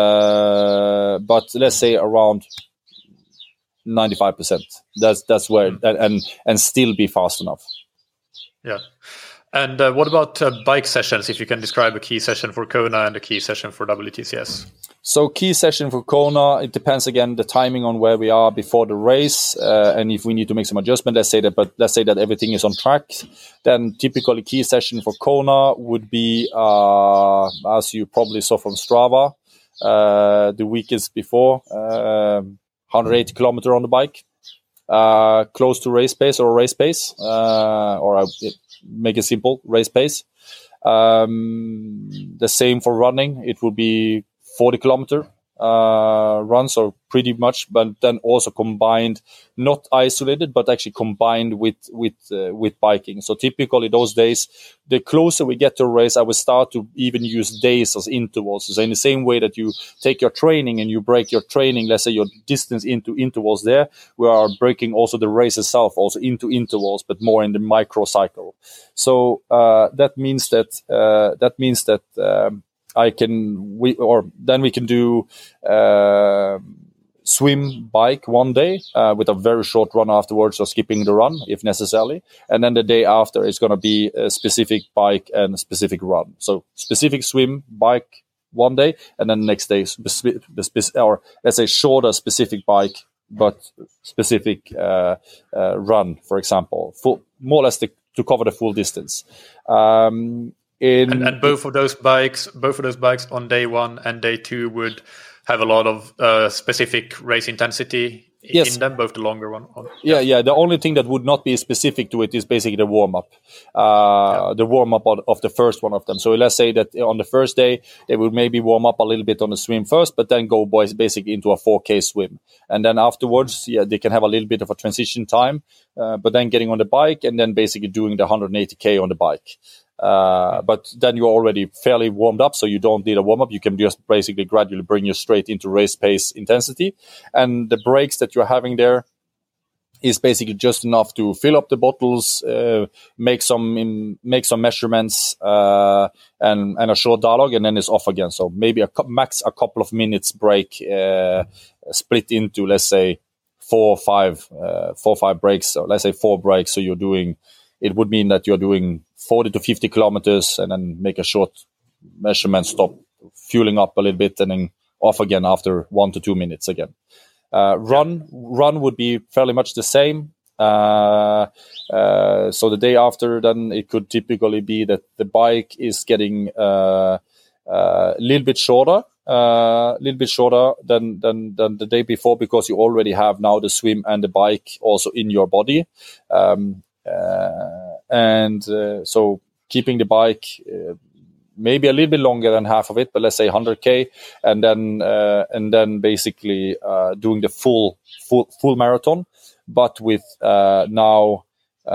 uh, but let's say around ninety-five percent. That's that's where, mm. and and still be fast enough. Yeah. And uh, what about uh, bike sessions? If you can describe a key session for Kona and a key session for W T C S. So key session for Kona, it depends again the timing on where we are before the race, uh, and if we need to make some adjustment. Let's say that, but let's say that everything is on track. Then typically key session for Kona would be, uh, as you probably saw from Strava, uh, the weekends before, uh, one hundred eighty kilometer on the bike, uh, close to race pace or race pace, uh, or I make it simple, race pace. Um, the same for running. It would be forty kilometer uh, run, so pretty much, but then also combined, not isolated, but actually combined with with uh, with biking. So typically those days, the closer we get to a race, I will start to even use days as intervals. So in the same way that you take your training and you break your training, let's say your distance into intervals there, we are breaking also the race itself also into intervals, but more in the micro cycle. So uh, that means that uh, that means that um, I can we or then we can do uh, swim, bike one day uh, with a very short run afterwards, or skipping the run if necessary, and then the day after is going to be a specific bike and a specific run. So specific swim, bike one day, and then the next day specific, or let's say shorter specific bike but specific uh, uh, run, for example, full, more or less the, to cover the full distance. Um, In, and, and both of those bikes, both of those bikes on day one and day two would have a lot of uh, specific race intensity yes. in them, both the longer one. On, yeah, yeah. The only thing that would not be specific to it is basically the warm up, uh, yeah. the warm up of the first one of them. So let's say that on the first day they would maybe warm up a little bit on the swim first, but then go boys basically into a four K swim, and then afterwards, yeah, they can have a little bit of a transition time, uh, but then getting on the bike and then basically doing the one hundred eighty K on the bike. Uh, but then you're already fairly warmed up, so you don't need a warm-up. You can just basically gradually bring you straight into race pace intensity. And the breaks that you're having there is basically just enough to fill up the bottles, uh, make some in, make some measurements, uh, and, and a short dialogue, and then it's off again. So maybe a max a couple of minutes break, uh, split into, let's say, four or five, uh, four or five breaks. So let's say four breaks. So you're doing, it would mean that you're doing forty to fifty kilometers and then make a short measurement, stop, fueling up a little bit, and then off again after one to two minutes again. Uh, run, run would be fairly much the same. Uh, uh, so the day after, then it could typically be that the bike is getting uh, uh, a little bit shorter, a uh, little bit shorter than, than than the day before, because you already have now the swim and the bike also in your body. Um, uh, and uh, so keeping the bike uh, maybe a little bit longer than half of it, but let's say one hundred K, and then uh, and then basically uh, doing the full full full marathon, but with uh, now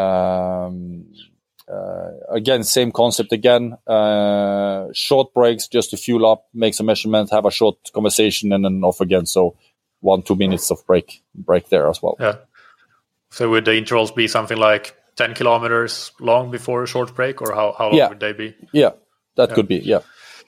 um, uh, again same concept again, uh, short breaks just to fuel up, make some measurement, have a short conversation, and then off again. So one two minutes of break break there as well. Yeah. So would the intervals be something like ten kilometers long before a short break, or how, how long yeah. would they be? Yeah, that yeah. could be, yeah.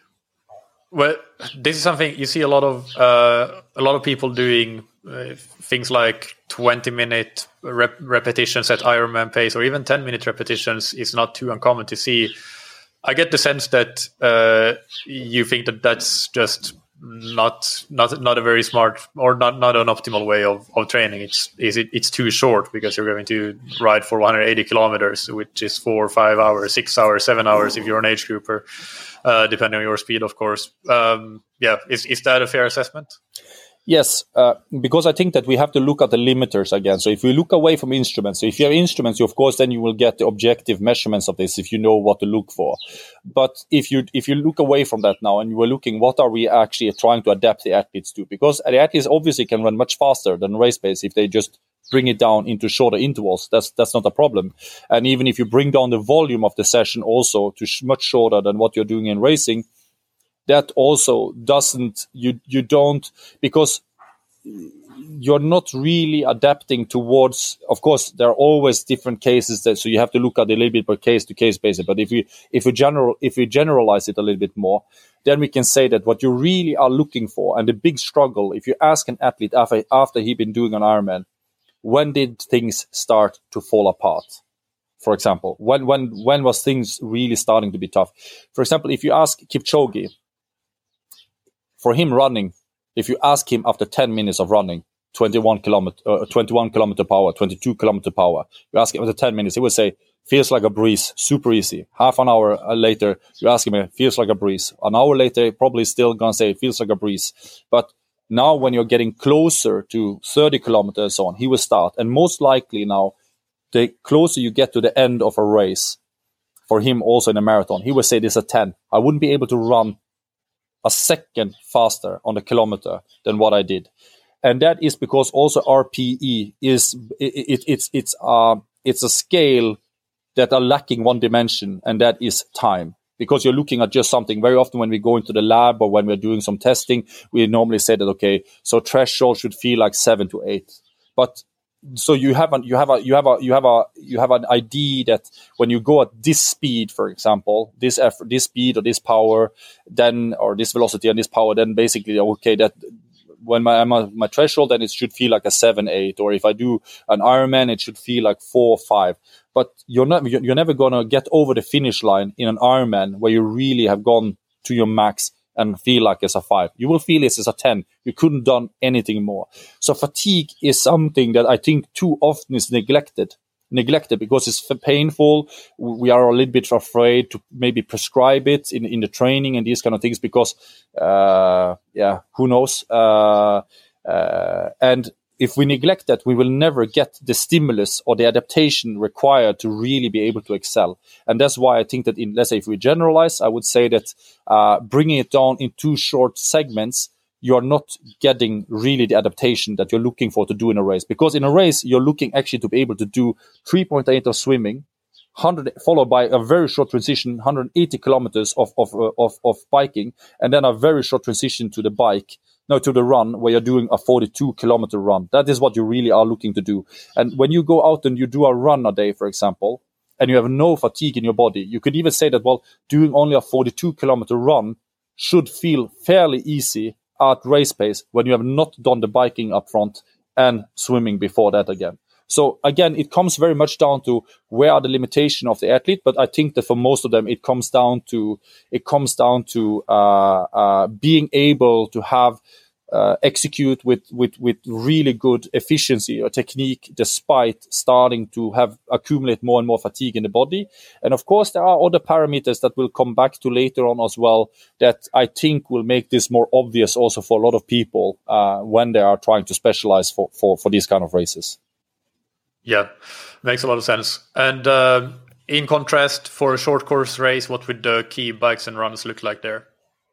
Well, this is something you see a lot of uh, a lot of people doing uh, things like twenty minute rep- repetitions at Ironman pace, or even ten minute repetitions is not too uncommon to see. I get the sense that uh, you think that that's just not not not a very smart or not, not an optimal way of, of training. It's is it it's too short because you're going to ride for one hundred eighty kilometers, which is four or five hours, six hours, seven hours if you're an age grouper, uh, depending on your speed, of course. Um, yeah, is is that a fair assessment? Yes, uh, because I think that we have to look at the limiters again. So if we look away from instruments, so if you have instruments, you, of course, then you will get the objective measurements of this if you know what to look for. But if you if you look away from that now and you are looking, what are we actually trying to adapt the athletes to? Because the athletes obviously can run much faster than race pace if they just bring it down into shorter intervals. That's that's not a problem. And even if you bring down the volume of the session also to sh- much shorter than what you're doing in racing, that also doesn't, you you don't, because you're not really adapting towards, of course, there are always different cases that, so you have to look at it a little bit per case to case basis. But if we if we general if we generalize it a little bit more, then we can say that what you really are looking for, and the big struggle, if you ask an athlete after after he'd been doing an Ironman, when did things start to fall apart? for example. When when when was things really starting to be tough? For example, if you ask Kipchoge, for him running, if you ask him after ten minutes of running, twenty-one kilometer, uh, twenty-one kilometer power, twenty-two kilometer power, you ask him after ten minutes, he would say, feels like a breeze, super easy. Half an hour later, you ask him, it feels like a breeze. An hour later, probably still going to say, it feels like a breeze. But now when you're getting closer to thirty kilometers and so on, he will start. And most likely now, the closer you get to the end of a race, for him also in a marathon, he will say this at ten. I wouldn't be able to run a second faster on the kilometer than what I did. And that is because also R P E is, it, it, it's, it's, uh, it's a scale that are lacking one dimension, and that is time. Because you're looking at just something. Very often when we go into the lab or when we're doing some testing, we normally say that, okay, so threshold should feel like seven to eight. But so you have a, you have a, you have a, you have a, you have an idea that when you go at this speed, for example, this effort, this speed or this power, then, or this velocity and this power, then basically, okay, that when my, my, my threshold, then it should feel like a seven, eight, or if I do an Ironman, it should feel like four, five. But you're not, you're never going to get over the finish line in an Ironman where you really have gone to your max and feel like it's a five. You will feel it's a ten. You couldn't done anything more. So fatigue is something that I think too often is neglected. neglected because it's painful. We are a little bit afraid to maybe prescribe it in, in the training and these kind of things because, uh, yeah, who knows? Uh, uh, and if we neglect that, we will never get the stimulus or the adaptation required to really be able to excel. And that's why I think that in, let's say if we generalize, I would say that uh, bringing it down in two short segments, you're not getting really the adaptation that you're looking for to do in a race. Because in a race, you're looking actually to be able to do three point eight of swimming, one hundred followed by a very short transition, one hundred eighty kilometers of, of, of, of biking, and then a very short transition to the bike, no, to the run, where you're doing a forty-two kilometer run. That is what you really are looking to do. And when you go out and you do a run a day, for example, and you have no fatigue in your body, you could even say that, well, doing only a forty-two kilometer run should feel fairly easy at race pace when you have not done the biking up front and swimming before that again. So again, it comes very much down to where are the limitations of the athlete, but I think that for most of them, it comes down to it comes down to uh, uh, being able to have uh, execute with with with really good efficiency or technique, despite starting to have accumulate more and more fatigue in the body. And of course, there are other parameters that we'll come back to later on as well that I think will make this more obvious also for a lot of people uh, when they are trying to specialize for for for these kind of races. Yeah, makes a lot of sense. And uh, in contrast, for a short course race, what would the key bikes and runs look like there?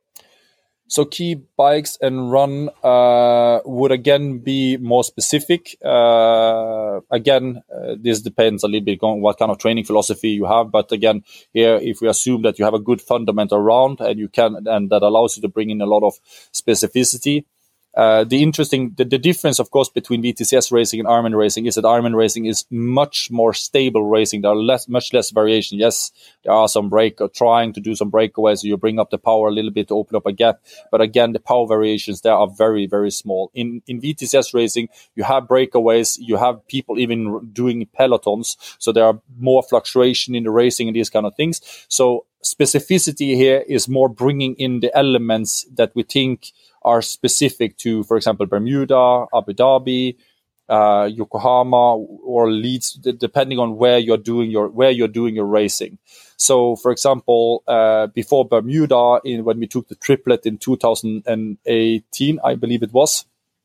So key bikes and run uh, would again be more specific. Uh, again, uh, this depends a little bit on what kind of training philosophy you have. But again, here, if we assume that you have a good fundamental round and you can, and that allows you to bring in a lot of specificity. Uh, the interesting, the, the difference, of course, between V T C S racing and Ironman racing is that Ironman racing is much more stable racing. There are less, much less variation. Yes, there are some break, or trying to do some breakaways. So you bring up the power a little bit to open up a gap. But again, the power variations there are very, very small. In in V T C S racing, you have breakaways. You have people even doing pelotons. So there are more fluctuation in the racing and these kind of things. So specificity here is more bringing in the elements that we think are specific to, for example, Bermuda, Abu Dhabi, uh, Yokohama, or Leeds, d- depending on where you're doing your where you're doing your racing. So, for example, uh, before Bermuda, in when we took the triplet in two thousand eighteen, I believe it was.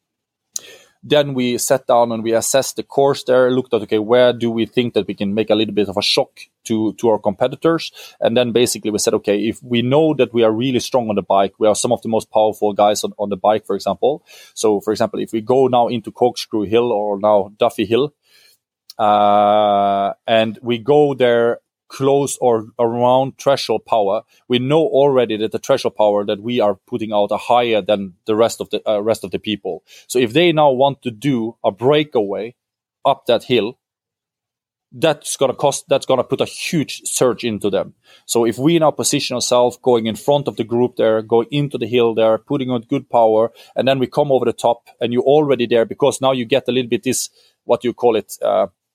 Then we sat down and we assessed the course there, looked at, okay, where do we think that we can make a little bit of a shock to, to our competitors? And then basically we said, okay, if we know that we are really strong on the bike, we are some of the most powerful guys on, on the bike, for example. So, for example, if we go now into Corkscrew Hill or now Duffy Hill, uh, and we go there close or around threshold power, we know already that the threshold power that we are putting out are higher than the rest of the uh, rest of the people. So if they now want to do a breakaway up that hill, that's going to cost, that's going to put a huge surge into them. So if we now position ourselves going in front of the group there, going into the hill there, putting on good power, and then we come over the top and you're already there because now you get a little bit this, what you call it, uh,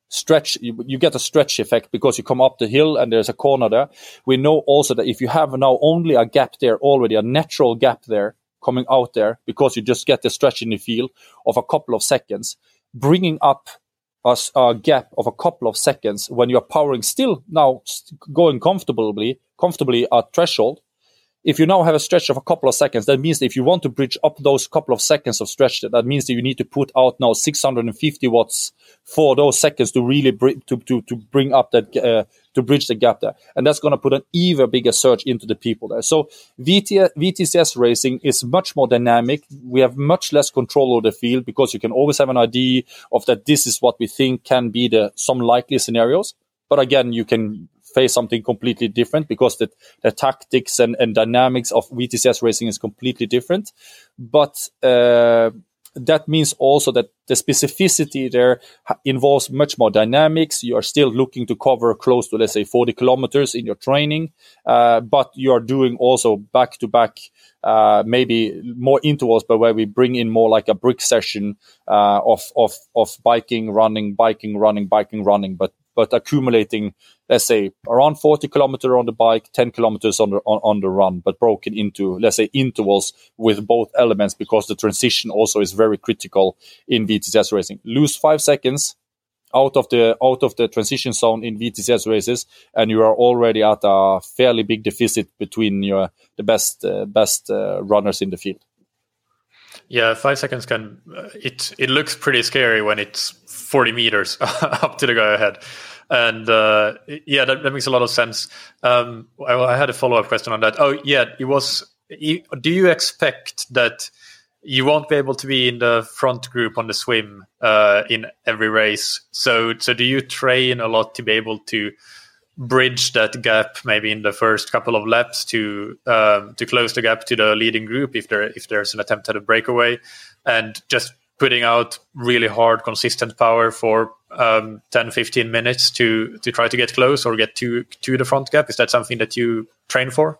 stretch, you, you get a stretch effect because you come up the hill and there's a corner there. We know also that if you have now only a gap there already, a natural gap there coming out there, because you just get the stretch in the field of a couple of seconds, bringing up a, a gap of a couple of seconds when you're powering still now going comfortably, comfortably at threshold. If you now have a stretch of a couple of seconds, that means that if you want to bridge up those couple of seconds of stretch, that means that you need to put out now six hundred fifty watts for those seconds to really br- to, to, to bring up that, uh, to bridge the gap there. And that's going to put an even bigger surge into the people there. So V T, V T C S racing is much more dynamic. We have much less control of the field because you can always have an idea of that this is what we think can be the some likely scenarios. But again, you can face something completely different because the, the tactics and, and dynamics of V T C S racing is completely different. But uh, that means also that the specificity there involves much more dynamics. You are still looking to cover close to, let's say, forty kilometers in your training, uh, but you are doing also back-to-back, uh, maybe more intervals, but where we bring in more like a brick session uh, of, of, of biking, running, biking, running, biking, running, but but accumulating, let's say, around forty kilometers on the bike, ten kilometers on the, on, on the run, but broken into, let's say, intervals with both elements, because the transition also is very critical in V T C S racing. Lose five seconds out of the out of the transition zone in V T C S races, and you are already at a fairly big deficit between your the best uh, best uh, runners in the field. Yeah, five seconds can uh, it it looks pretty scary when it's forty meters up to the guy ahead, and uh, yeah, that, that makes a lot of sense. Um, I, I had a follow up question on that. Oh, yeah, it was. Do you expect that you won't be able to be in the front group on the swim uh, in every race? So, so do you train a lot to be able to bridge that gap maybe in the first couple of laps to um, to close the gap to the leading group if there if there's an attempt at a breakaway, and just putting out really hard consistent power for um, ten fifteen minutes to to try to get close or get to to the front gap? Is that something that you train for?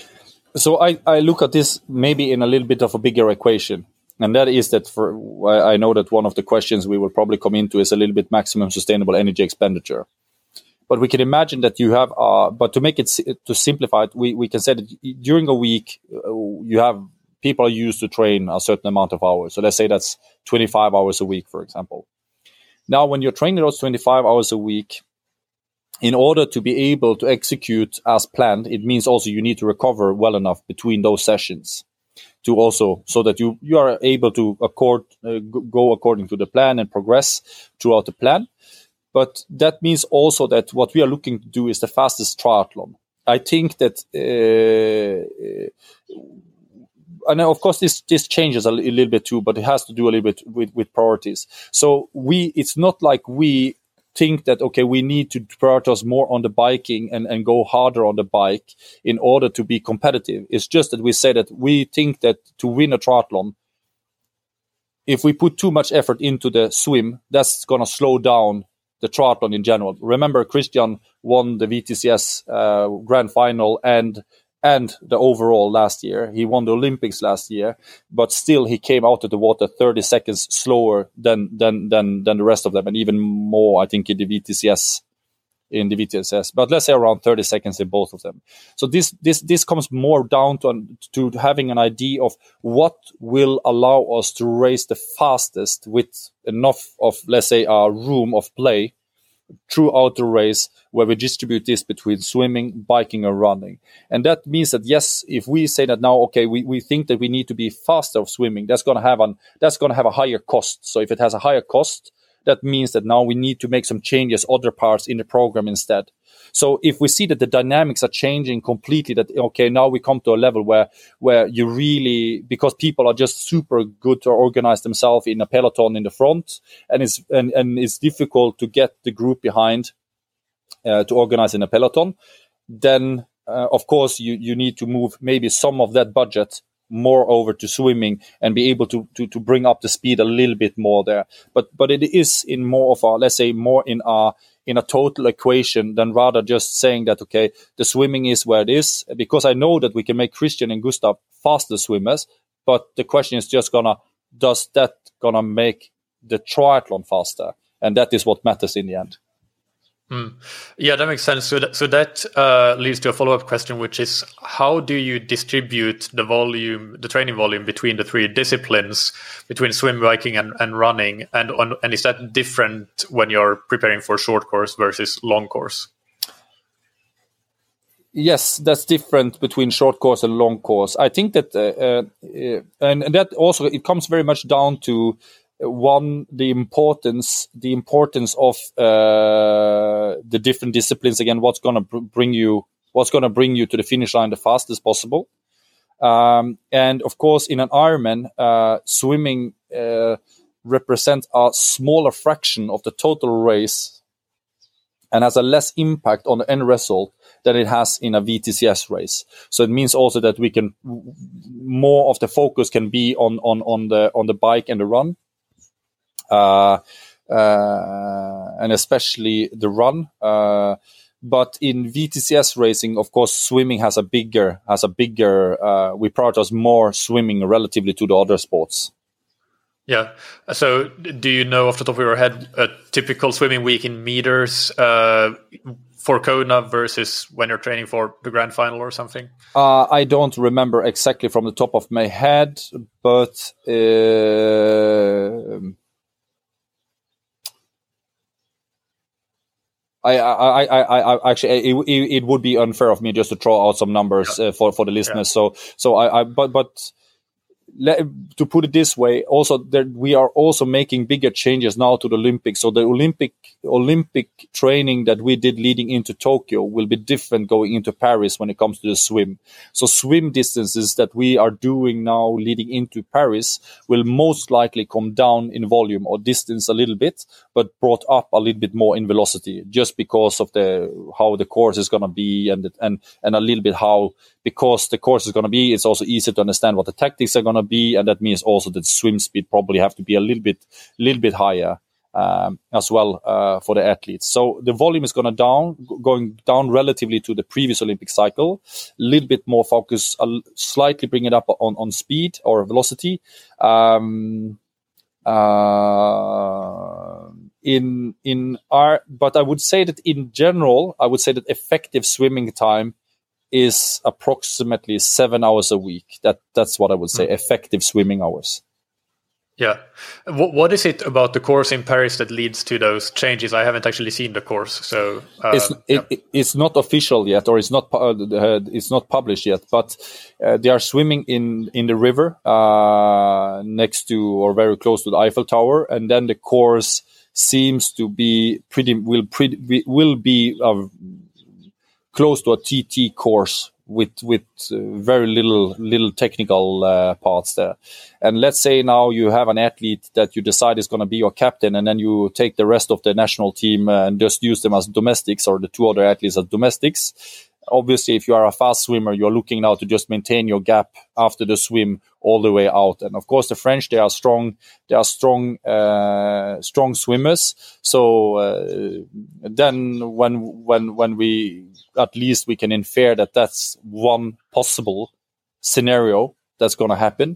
So I, I look at this maybe in a little bit of a bigger equation, and that is that for I know that one of the questions we will probably come into is a little bit maximum sustainable energy expenditure. But we can imagine that you have, uh, but to make it, to simplify it, we, we can say that during a week, uh, you have, people are used to train a certain amount of hours. So let's say that's twenty-five hours a week, for example. Now, when you're training those twenty-five hours a week, in order to be able to execute as planned, it means also you need to recover well enough between those sessions to also, so that you, you are able to accord, uh, go according to the plan and progress throughout the plan. But that means also that what we are looking to do is the fastest triathlon. I think that, uh, and of course this this changes a little bit too, but it has to do a little bit with, with priorities. So we, it's not like we think that, okay, we need to prioritize more on the biking and, and go harder on the bike in order to be competitive. It's just that we say that we think that to win a triathlon, if we put too much effort into the swim, that's going to slow down the triathlon in general. Remember, Christian won the V T C S uh, Grand Final and and the overall last year. He won the Olympics last year, but still he came out of the water thirty seconds slower than than than than the rest of them, and even more, I think, in the V T C S. In the V T C S, but let's say around thirty seconds in both of them. So this this this comes more down to to having an idea of what will allow us to race the fastest with enough of, let's say, a room of play throughout the race, where we distribute this between swimming, biking, and running. And that means that, yes, if we say that now, okay, we, we think that we need to be faster of swimming, that's going to have an that's going to have a higher cost. So if it has a higher cost, that means that now we need to make some changes, other parts in the program instead. So if we see that the dynamics are changing completely, that, okay, now we come to a level where where you really, because people are just super good to organize themselves in a peloton in the front, and it's and, and it's difficult to get the group behind uh, to organize in a peloton, then uh, of course you, you need to move maybe some of that budget more over to swimming and be able to, to to bring up the speed a little bit more there. But but it is in more of a, let's say, more in a in a total equation than rather just saying that, okay, the swimming is where it is, because I know that we can make Christian and Gustav faster swimmers, but the question is just gonna, does that gonna make the triathlon faster? and that is what matters in the end. Mm. Yeah, that makes sense. So that, so that uh, leads to a follow-up question, which is, how do you distribute the volume, the training volume between the three disciplines, between swim, biking, and, and running? And on, and is that different when you're preparing for short course versus long course? Yes, that's different between short course and long course. I think that, uh, uh, and, and that also, it comes very much down to one, the importance, the importance of uh, the different disciplines. Again, what's going to bring you, what's going to bring you to the finish line the fastest possible. Um, and of course, in an Ironman, uh, swimming uh, represents a smaller fraction of the total race and has a less impact on the end result than it has in a V T C S race. So it means also that we can, more of the focus can be on on on the on the bike and the run. Uh, uh, and especially the run. Uh, but in V T C S racing, of course, swimming has a bigger, has a bigger, uh, we prioritize more swimming relatively to the other sports. Yeah. So do you know off the top of your head a typical swimming week in meters uh, for Kona versus when you're training for the grand final or something? Uh, I don't remember exactly from the top of my head, but uh, I, I, I, I, actually, it, it would be unfair of me just to throw out some numbers yeah. uh, for, for the listeners. Yeah. So, so I, I, but, but let, to put it this way, also there, we are also making bigger changes now to the Olympics. So the Olympic, Olympic training that we did leading into Tokyo will be different going into Paris when it comes to the swim. So swim distances that we are doing now leading into Paris will most likely come down in volume or distance a little bit, but brought up a little bit more in velocity, just because of the how the course is going to be and and and a little bit how, because the course is going to be, it's also easy to understand what the tactics are going to be, and that means also that swim speed probably have to be a little bit little bit higher um, as well uh, for the athletes. So the volume is going to down, going down relatively to the previous Olympic cycle. A little bit more focus, uh, slightly bring it up on on speed or velocity. Um, uh, in in our, but I would say that in general, I would say that effective swimming time is approximately seven hours a week. That that's what I would say, mm. effective swimming hours. Yeah. What, what is it about the course in Paris that leads to those changes? I haven't actually seen the course, so uh, it's yeah. it, it's not official yet, or it's not uh, it's not published yet. But uh, they are swimming in in the river uh, next to or very close to the Eiffel Tower, and then the course seems to be pretty will pretty will be uh, close to a T T course with with uh, very little little technical uh, parts there. And let's say now you have an athlete that you decide is going to be your captain, and then you take the rest of the national team and just use them as domestics, or the two other athletes as domestics. Obviously, if you are a fast swimmer, you're looking now to just maintain your gap after the swim all the way out. And of course, the French, they are strong. They are strong, uh, strong swimmers. So uh, then, when when when we at least we can infer that that's one possible scenario that's going to happen.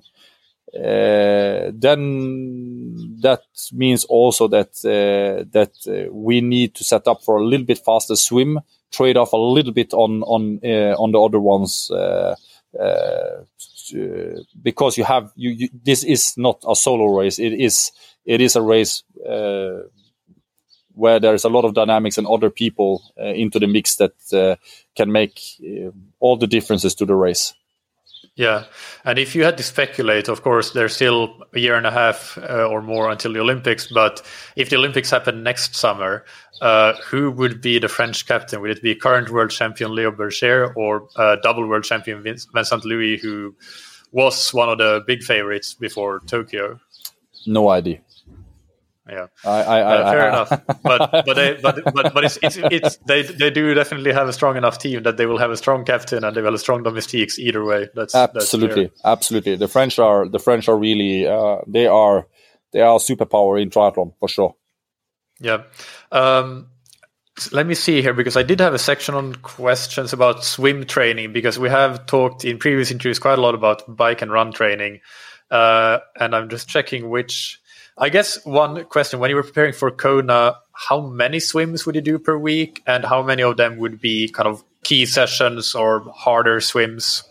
Uh, then that means also that uh, that uh, we need to set up for a little bit faster swim, trade off a little bit on on uh, on the other ones, uh, uh, because you have you, you. This is not a solo race. It is it is a race uh, where there is a lot of dynamics and other people uh, into the mix that uh, can make uh, all the differences to the race. Yeah, and if you had to speculate, of course, there's still a year and a half uh, or more until the Olympics, but if the Olympics happen next summer, uh, who would be the French captain? Would it be current world champion Leo Berger or uh, double world champion Vincent Louis, who was one of the big favorites before Tokyo? No idea. Yeah, I, I, uh, fair I, enough. But but they but but, but it's, it's it's they they do definitely have a strong enough team that they will have a strong captain and they will have strong domestiques either way. That's absolutely that's absolutely. The French are the French are really uh, they are they are a superpower in triathlon for sure. Yeah. Um, let me see here, because I did have a section on questions about swim training, because we have talked in previous interviews quite a lot about bike and run training, uh, and I'm just checking which. I guess one question, when you were preparing for Kona, how many swims would you do per week, and how many of them would be kind of key sessions or harder swims?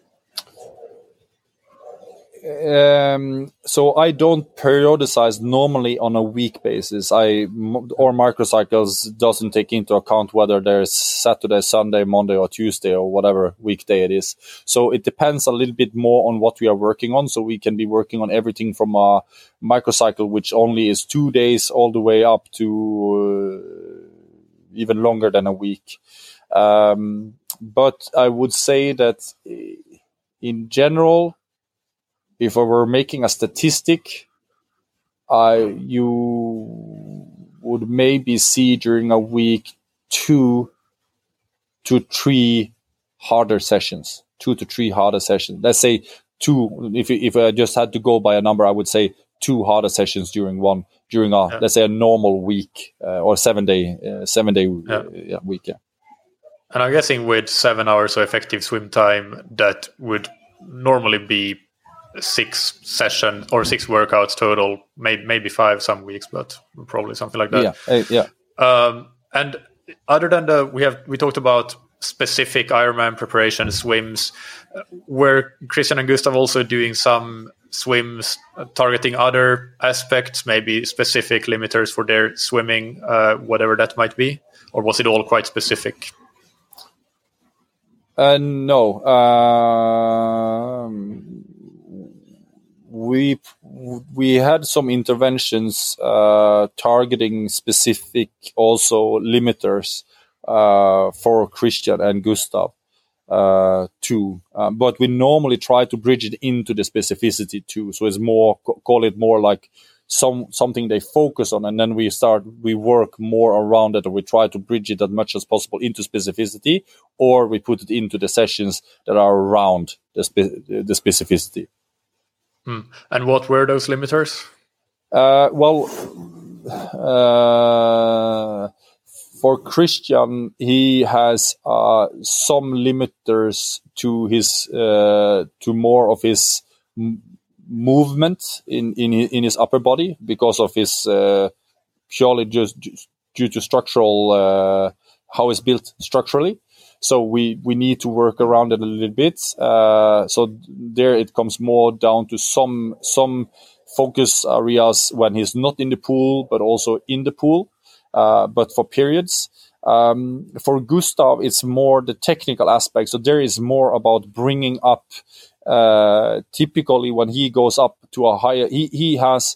Um, so I don't periodicize normally on a week basis. I or microcycles doesn't take into account whether there's Saturday, Sunday, Monday, or Tuesday, or whatever weekday it is. So it depends a little bit more on what we are working on. So we can be working on everything from a microcycle, which only is two days, all the way up to uh, even longer than a week. Um, but I would say that in general, if I were making a statistic, I you would maybe see during a week two to three harder sessions. Two to three harder sessions. Let's say two. If if I just had to go by a number, I would say two harder sessions during one during a yeah. let's say a normal week uh, or seven day uh, seven day yeah. Uh, yeah, week. Yeah. And I'm guessing with seven hours of effective swim time, that would normally be six sessions or six workouts total, maybe maybe five some weeks, but probably something like that. Yeah, uh, yeah. Um, and other than the, we have we talked about specific Ironman preparation swims. Were Christian and Gustav also doing some swims targeting other aspects, maybe specific limiters for their swimming, uh, whatever that might be, or was it all quite specific? Uh, no. Um, we we had some interventions uh, targeting specific also limiters uh, for Christian and Gustav uh, too, uh, but we normally try to bridge it into the specificity too. So it's more, call it more like some something they focus on, and then we start we work more around it, or we try to bridge it as much as possible into specificity, or we put it into the sessions that are around the spe- the specificity. Hmm. And what were those limiters? Uh, well, uh, for Christian, he has uh, some limiters to his uh, to more of his m- movement in, in in his upper body because of his uh, purely just due to structural uh, how it's built structurally. So we, we need to work around it a little bit. Uh, so there it comes more down to some some focus areas when he's not in the pool, but also in the pool. Uh, but for periods, um, for Gustav, it's more the technical aspect. So there is more about bringing up. Uh, typically, when he goes up to a higher, he he has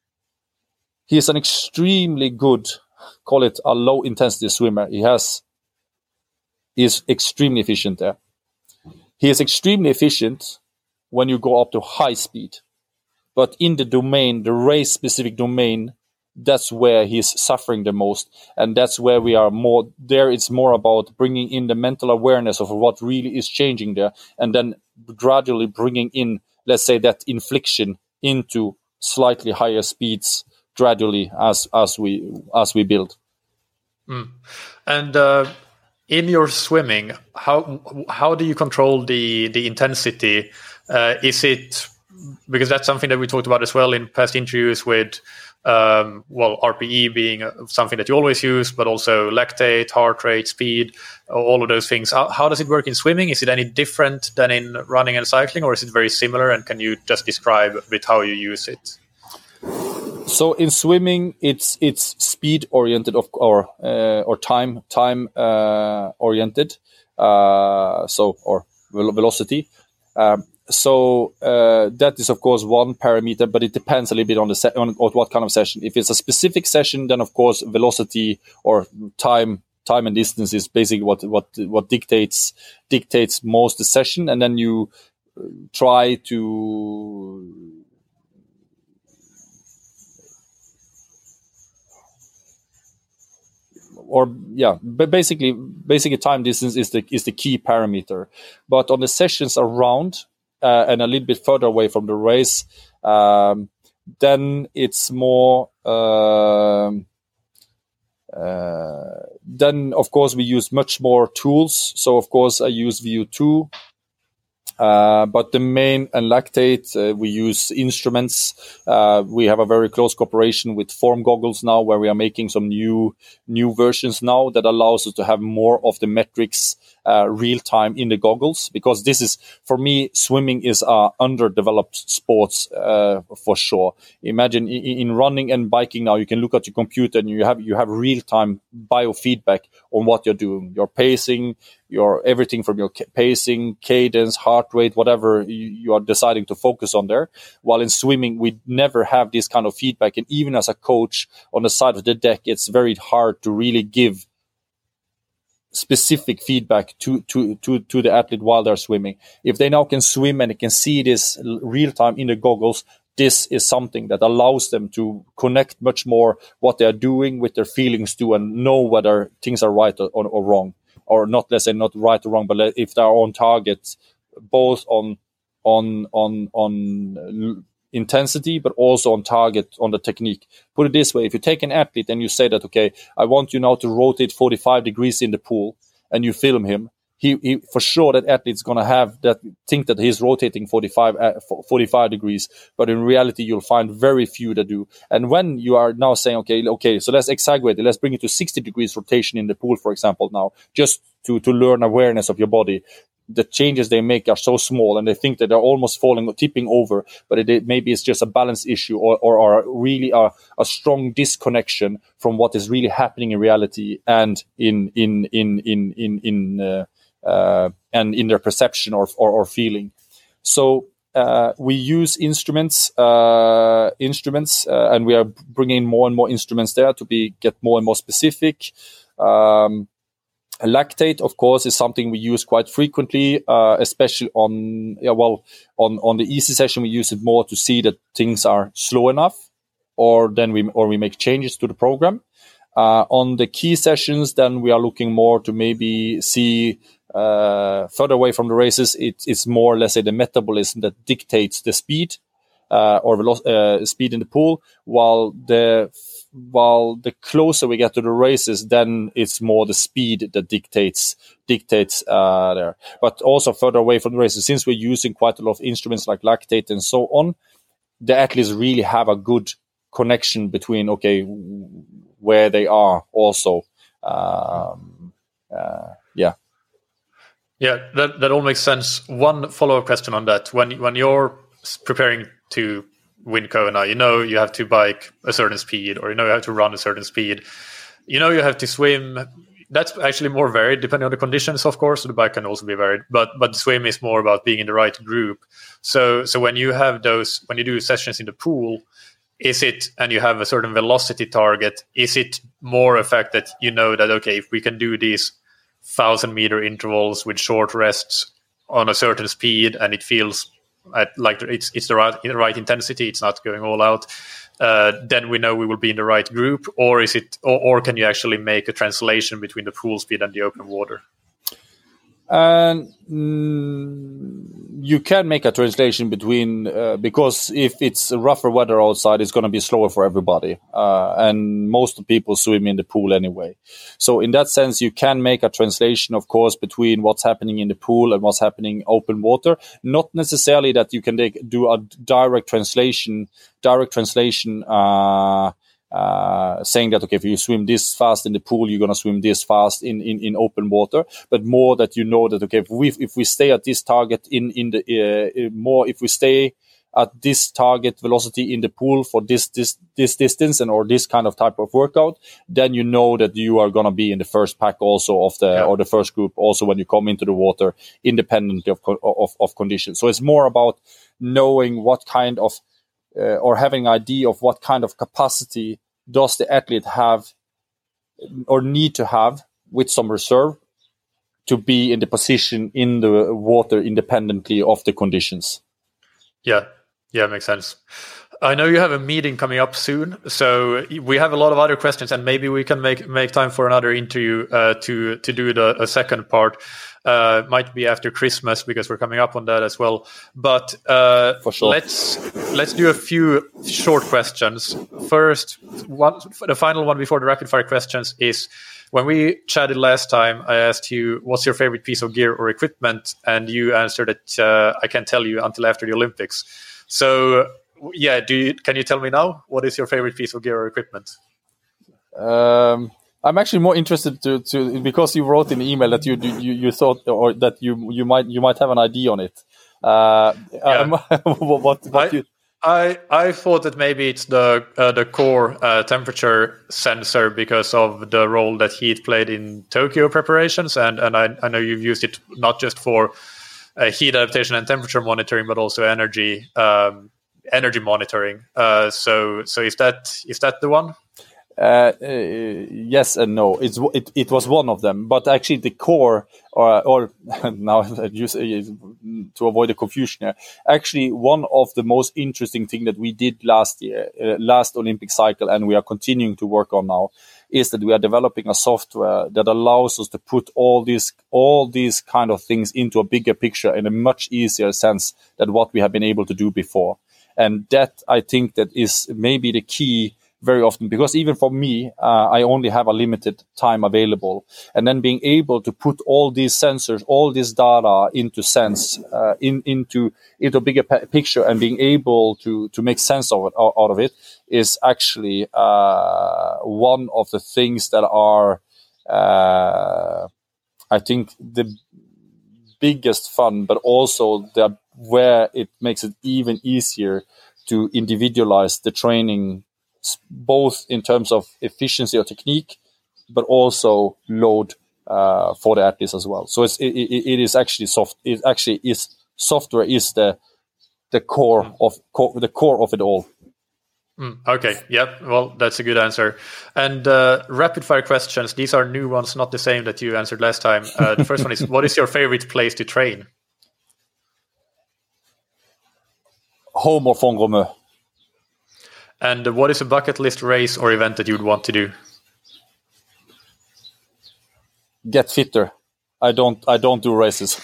he is an extremely good, call it a low intensity swimmer. He has. He is extremely efficient there. He is extremely efficient when you go up to high speed. But in the domain, the race-specific domain, that's where he's suffering the most. And that's where we are more, there it's more about bringing in the mental awareness of what really is changing there. And then gradually bringing in, let's say, that infliction into slightly higher speeds gradually as, as, we, as we build. Mm. And... Uh... In your swimming, how how do you control the the intensity? Uh, is it because that's something that we talked about as well in past interviews with, um, well, R P E being something that you always use, but also lactate, heart rate, speed, all of those things. How, how does it work in swimming? Is it any different than in running and cycling, or is it very similar? And can you just describe a bit how you use it? So in swimming, it's it's speed oriented of or uh, or time time uh, oriented. Uh, so or velocity. Um, so uh, that is of course one parameter, but it depends a little bit on the se- on, on what kind of session. If it's a specific session, then of course velocity or time time and distance is basically what what what dictates dictates most the session, and then you try to. Or yeah, but basically, basically time distance is the is the key parameter. But on the sessions around uh, and a little bit further away from the race, um, then it's more. Uh, uh, then of course we use much more tools. So of course I use V O two. Uh, but the main and lactate, uh, we use instruments. Uh, we have a very close cooperation with Form Goggles now, where we are making some new new versions now that allows us to have more of the metrics uh, real time in the goggles. Because this is, for me, swimming is a underdeveloped sports uh, for sure. Imagine in, in running and biking now, you can look at your computer and you have you have real time biofeedback on what you're doing, your pacing, your everything from your pacing, cadence, heart rate, whatever you, you are deciding to focus on there. While in swimming, we never have this kind of feedback. And even as a coach on the side of the deck, it's very hard to really give specific feedback to, to, to, to the athlete while they're swimming. If they now can swim and they can see this real time in the goggles, this is something that allows them to connect much more what they're doing with their feelings too, and know whether things are right or, or, or wrong. Or not, let's say, not right or wrong, but if they're on target, both on on on on intensity, but also on target on the technique. Put it this way: if you take an athlete and you say that, okay, I want you now to rotate forty-five degrees in the pool, and you film him, he, he for sure that athlete's going to have that think that he's rotating forty-five, uh, forty-five degrees, but in reality you'll find very few that do. And when you are now saying, okay, okay, so let's exaggerate it, let's bring it to sixty degrees rotation in the pool, for example, now, just to, to learn awareness of your body, the changes they make are so small, and they think that they're almost falling or tipping over, but it, it, maybe it's just a balance issue, or, or, or really a, a strong disconnection from what is really happening in reality and in in in in in in uh, uh, and in their perception or or, or feeling. So uh, we use instruments, uh, instruments, uh, and we are bringing more and more instruments there to be get more and more specific. Um, Lactate, of course, is something we use quite frequently, uh, especially on, yeah, well, on, on the easy session, we use it more to see that things are slow enough, or then we, or we make changes to the program. Uh, on the key sessions, then we are looking more to maybe see, uh, further away from the races, it, it's more, let's say, the metabolism that dictates the speed, uh, or velo- uh, speed in the pool, while the While the closer we get to the races, then it's more the speed that dictates dictates uh, there. But also further away from the races, since we're using quite a lot of instruments like lactate and so on, the athletes really have a good connection between, okay, where they are also. Um, uh, yeah. Yeah, that, that all makes sense. One follow-up question on that. When, when you're preparing to win Kona, you know you have to bike a certain speed, or you know you have to run a certain speed. You know you have to swim. That's actually more varied depending on the conditions, of course. So the bike can also be varied, but but the swim is more about being in the right group. So so when you have those, when you do sessions in the pool, is it, and you have a certain velocity target, is it more a fact that you know that, okay, if we can do these thousand meter intervals with short rests on a certain speed, and it feels at like it's it's the right the right intensity, it's not going all out, uh, then we know we will be in the right group? Or is it, or, or can you actually make a translation between the pool speed and the open water? And mm, you can make a translation between, uh, because if it's rougher weather outside, it's going to be slower for everybody. Uh, and most people swim in the pool anyway. So in that sense, you can make a translation, of course, between what's happening in the pool and what's happening open water. Not necessarily that you can take, do a direct translation, direct translation, uh, Uh, saying that, okay, if you swim this fast in the pool, you're going to swim this fast in, in, in open water, but more that you know that, okay, if we, if we stay at this target in, in the, uh, more, if we stay at this target velocity in the pool for this, this, this distance and, or this kind of type of workout, then you know that you are going to be in the first pack also of the, yeah. or the first group also when you come into the water, independently of, of, of conditions. So it's more about knowing what kind of, Uh, or having an idea of what kind of capacity does the athlete have or need to have with some reserve to be in the position in the water independently of the conditions. Yeah, yeah, makes sense. I know you have a meeting coming up soon, so we have a lot of other questions, and maybe we can make make time for another interview uh, to to do the a second part. Uh, might be after Christmas, because we're coming up on that as well. But uh, for sure. let's let's do a few short questions. First, one, the final one before the rapid fire questions is: when we chatted last time, I asked you, what's your favorite piece of gear or equipment? And you answered that uh, I can't tell you until after the Olympics. So, yeah, do you, can you tell me now? What is your favorite piece of gear or equipment? Um, I'm actually more interested to, to because you wrote in the email that you you, you thought or that you you might you might have an idea on it. Uh, yeah. um, what what I, you... I I thought that maybe it's the uh, the core uh, temperature sensor because of the role that heat played in Tokyo preparations, and and I, I know you've used it not just for uh, heat adaptation and temperature monitoring, but also energy um, energy monitoring. Uh, so so is that is that the one? Uh, uh, yes and no. It's it, it was one of them, but actually the core, or or now use to avoid the confusion here. Actually, one of the most interesting thing that we did last year, uh, last Olympic cycle, and we are continuing to work on now, is that we are developing a software that allows us to put all these all these kind of things into a bigger picture in a much easier sense than what we have been able to do before, and that I think that is maybe the key. Very often, because even for me, uh, I only have a limited time available, and then being able to put all these sensors, all this data into sense, uh, in into into a bigger p- picture, and being able to to make sense of it out of it is actually uh, one of the things that are, uh, I think, the biggest fun, but also the where it makes it even easier to individualize the training, both in terms of efficiency or technique, but also load uh, for the athletes as well. So it's, it, it, it is actually soft. It actually is software is the the core of core, the core of it all. Mm, okay. Yep. Well, that's a good answer. And uh, rapid fire questions. These are new ones, not the same that you answered last time. Uh, the first one is: what is your favorite place to train? Home or Font-Romeu. And what is a bucket list race or event that you would want to do? Get fitter. I don't. I don't do races.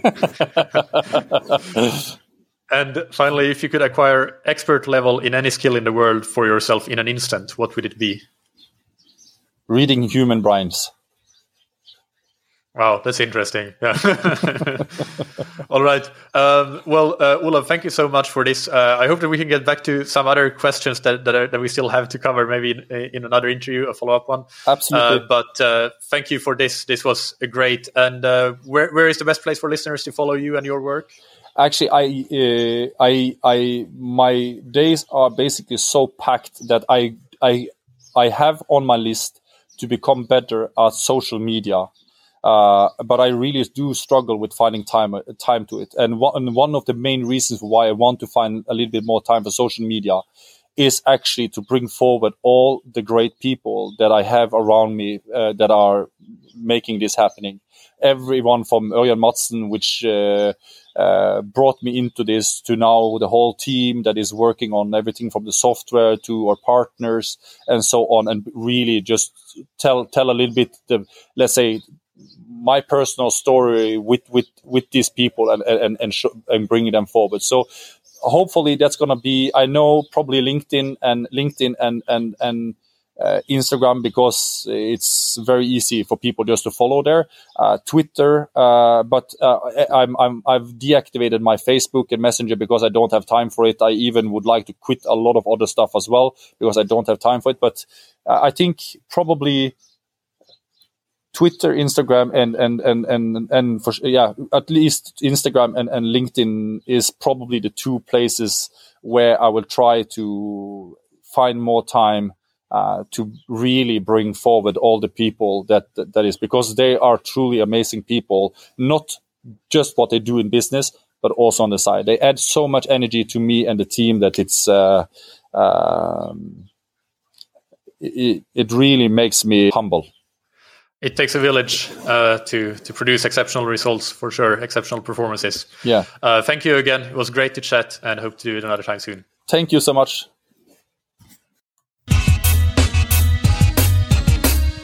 And finally, if you could acquire expert level in any skill in the world for yourself in an instant, what would it be? Reading human brains. Wow, that's interesting. Yeah. All right. Um, well, uh, Olav, thank you so much for this. Uh, I hope that we can get back to some other questions that that, are, that we still have to cover, maybe in, in another interview, a follow-up one. Absolutely. Uh, but uh, thank you for this. This was great. And uh, where where is the best place for listeners to follow you and your work? Actually, I, uh, I, I, my days are basically so packed that I, I, I have on my list to become better at social media. Uh, but I really do struggle with finding time time to it. And one, and one of the main reasons why I want to find a little bit more time for social media is actually to bring forward all the great people that I have around me uh, that are making this happening. Everyone from Ørjan Madsen, which uh, uh, brought me into this, to now the whole team that is working on everything from the software to our partners and so on, and really just tell tell a little bit, the, let's say, my personal story with with with these people and and and, sh- and bringing them forward. So hopefully that's going to be, I know, probably LinkedIn and LinkedIn and and and uh, Instagram, because it's very easy for people just to follow there. Uh, Twitter, uh, but uh, I'm I'm I've deactivated my Facebook and Messenger because I don't have time for it. I even would like to quit a lot of other stuff as well because I don't have time for it. But uh, I think probably Twitter, Instagram, and and and and and for yeah, at least Instagram and, and LinkedIn is probably the two places where I will try to find more time uh, to really bring forward all the people that, that that is, because they are truly amazing people. Not just what they do in business, but also on the side. They add so much energy to me and the team that it's uh, um, it, it really makes me humble. It takes a village uh, to to produce exceptional results, for sure, exceptional performances. Yeah. Uh, thank you again. It was great to chat, and hope to do it another time soon. Thank you so much.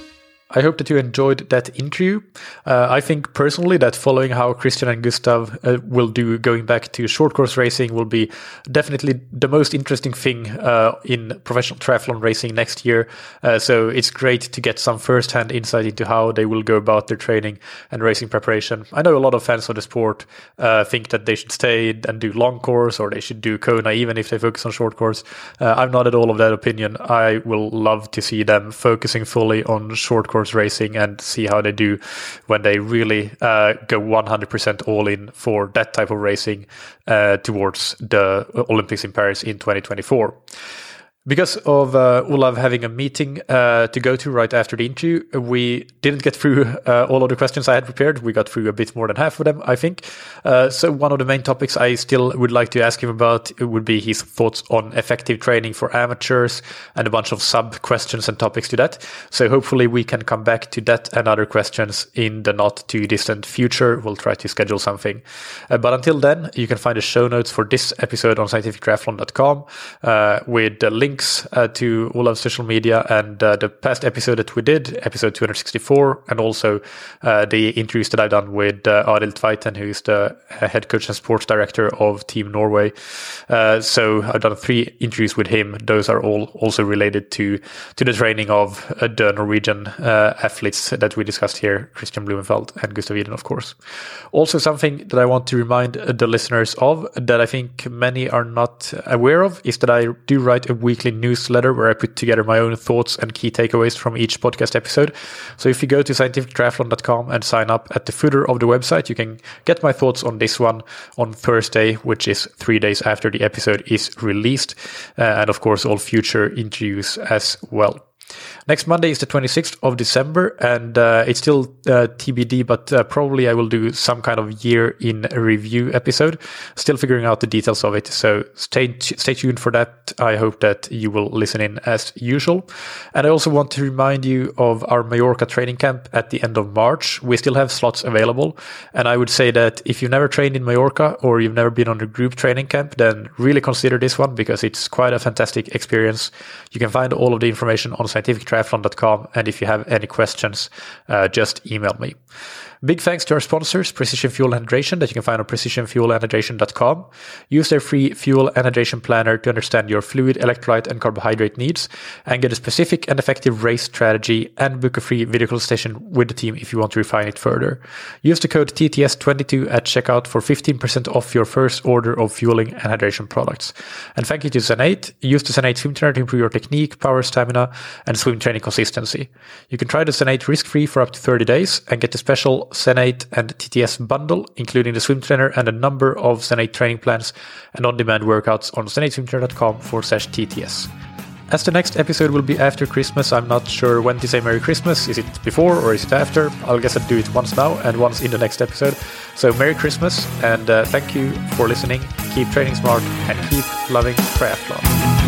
I hope that you enjoyed that interview. Uh, I think personally that following how Christian and Gustav uh, will do going back to short course racing will be definitely the most interesting thing uh, in professional triathlon racing next year. Uh, so it's great to get some first-hand insight into how they will go about their training and racing preparation. I know a lot of fans of the sport uh, think that they should stay and do long course, or they should do Kona even if they focus on short course. Uh, I'm not at all of that opinion. I will love to see them focusing fully on short course racing and see how they do when they really uh, go one hundred percent all in for that type of racing uh, towards the Olympics in Paris in twenty twenty-four. Because of uh, Olav having a meeting uh, to go to right after the interview, we didn't get through uh, all of the questions I had prepared. We got through a bit more than half of them, I think. Uh, so one of the main topics I still would like to ask him about would be his thoughts on effective training for amateurs and a bunch of sub-questions and topics to that. So hopefully we can come back to that and other questions in the not too distant future. We'll try to schedule something. Uh, but until then, you can find the show notes for this episode on scientific triathlon dot com uh, with the link links uh, to all of social media and uh, the past episode that we did, episode two hundred sixty-four, and also uh, the interviews that I've done with uh, Arild Tveiten, who is the head coach and sports director of Team Norway. Uh, so I've done three interviews with him. Those are all also related to to the training of uh, the Norwegian uh, athletes that we discussed here, Christian Blumenfeld and Gustav Iden, of course. Also something that I want to remind the listeners of that I think many are not aware of is that I do write a weekly newsletter where I put together my own thoughts and key takeaways from each podcast episode. So if you go to scientific triathlon dot com and sign up at the footer of the website, you can get my thoughts on this one on Thursday, which is three days after the episode is released. Uh, and of course, all future interviews as well. Next Monday is the twenty-sixth of December, and uh, it's still uh, T B D, but uh, probably I will do some kind of year in review episode. Still figuring out the details of it, so stay t- stay tuned for that. I hope that you will listen in as usual. And I also want to remind you of our Mallorca training camp at the end of March. We still have slots available, and I would say that if you've never trained in Mallorca or you've never been on a group training camp, then really consider this one because it's quite a fantastic experience. You can find all of the information on scientific triathlon dot com, and if you have any questions, uh, just email me. Big thanks to our sponsors, Precision Fuel and Hydration, that you can find on precision fuel and hydration dot com. Use their free fuel and hydration planner to understand your fluid, electrolyte, and carbohydrate needs, and get a specific and effective race strategy, and book a free video consultation with the team if you want to refine it further. Use the code T T S twenty-two at checkout for fifteen percent off your first order of fueling and hydration products. And thank you to Zen eight. Use the Zen eight swim trainer to improve your technique, power, stamina, and swim training consistency. You can try the Zen eight risk-free for up to thirty days and get the special Zen eight and T T S bundle, including the swim trainer and a number of Zen eight training plans and on-demand workouts on zen eight swim trainer dot com forward slash T T S. As the next episode will be after Christmas, I'm not sure when to say Merry Christmas. Is it before or is it after? I'll guess I'll do it once now and once in the next episode. So Merry Christmas, and uh, thank you for listening. Keep training smart and keep loving triathlon.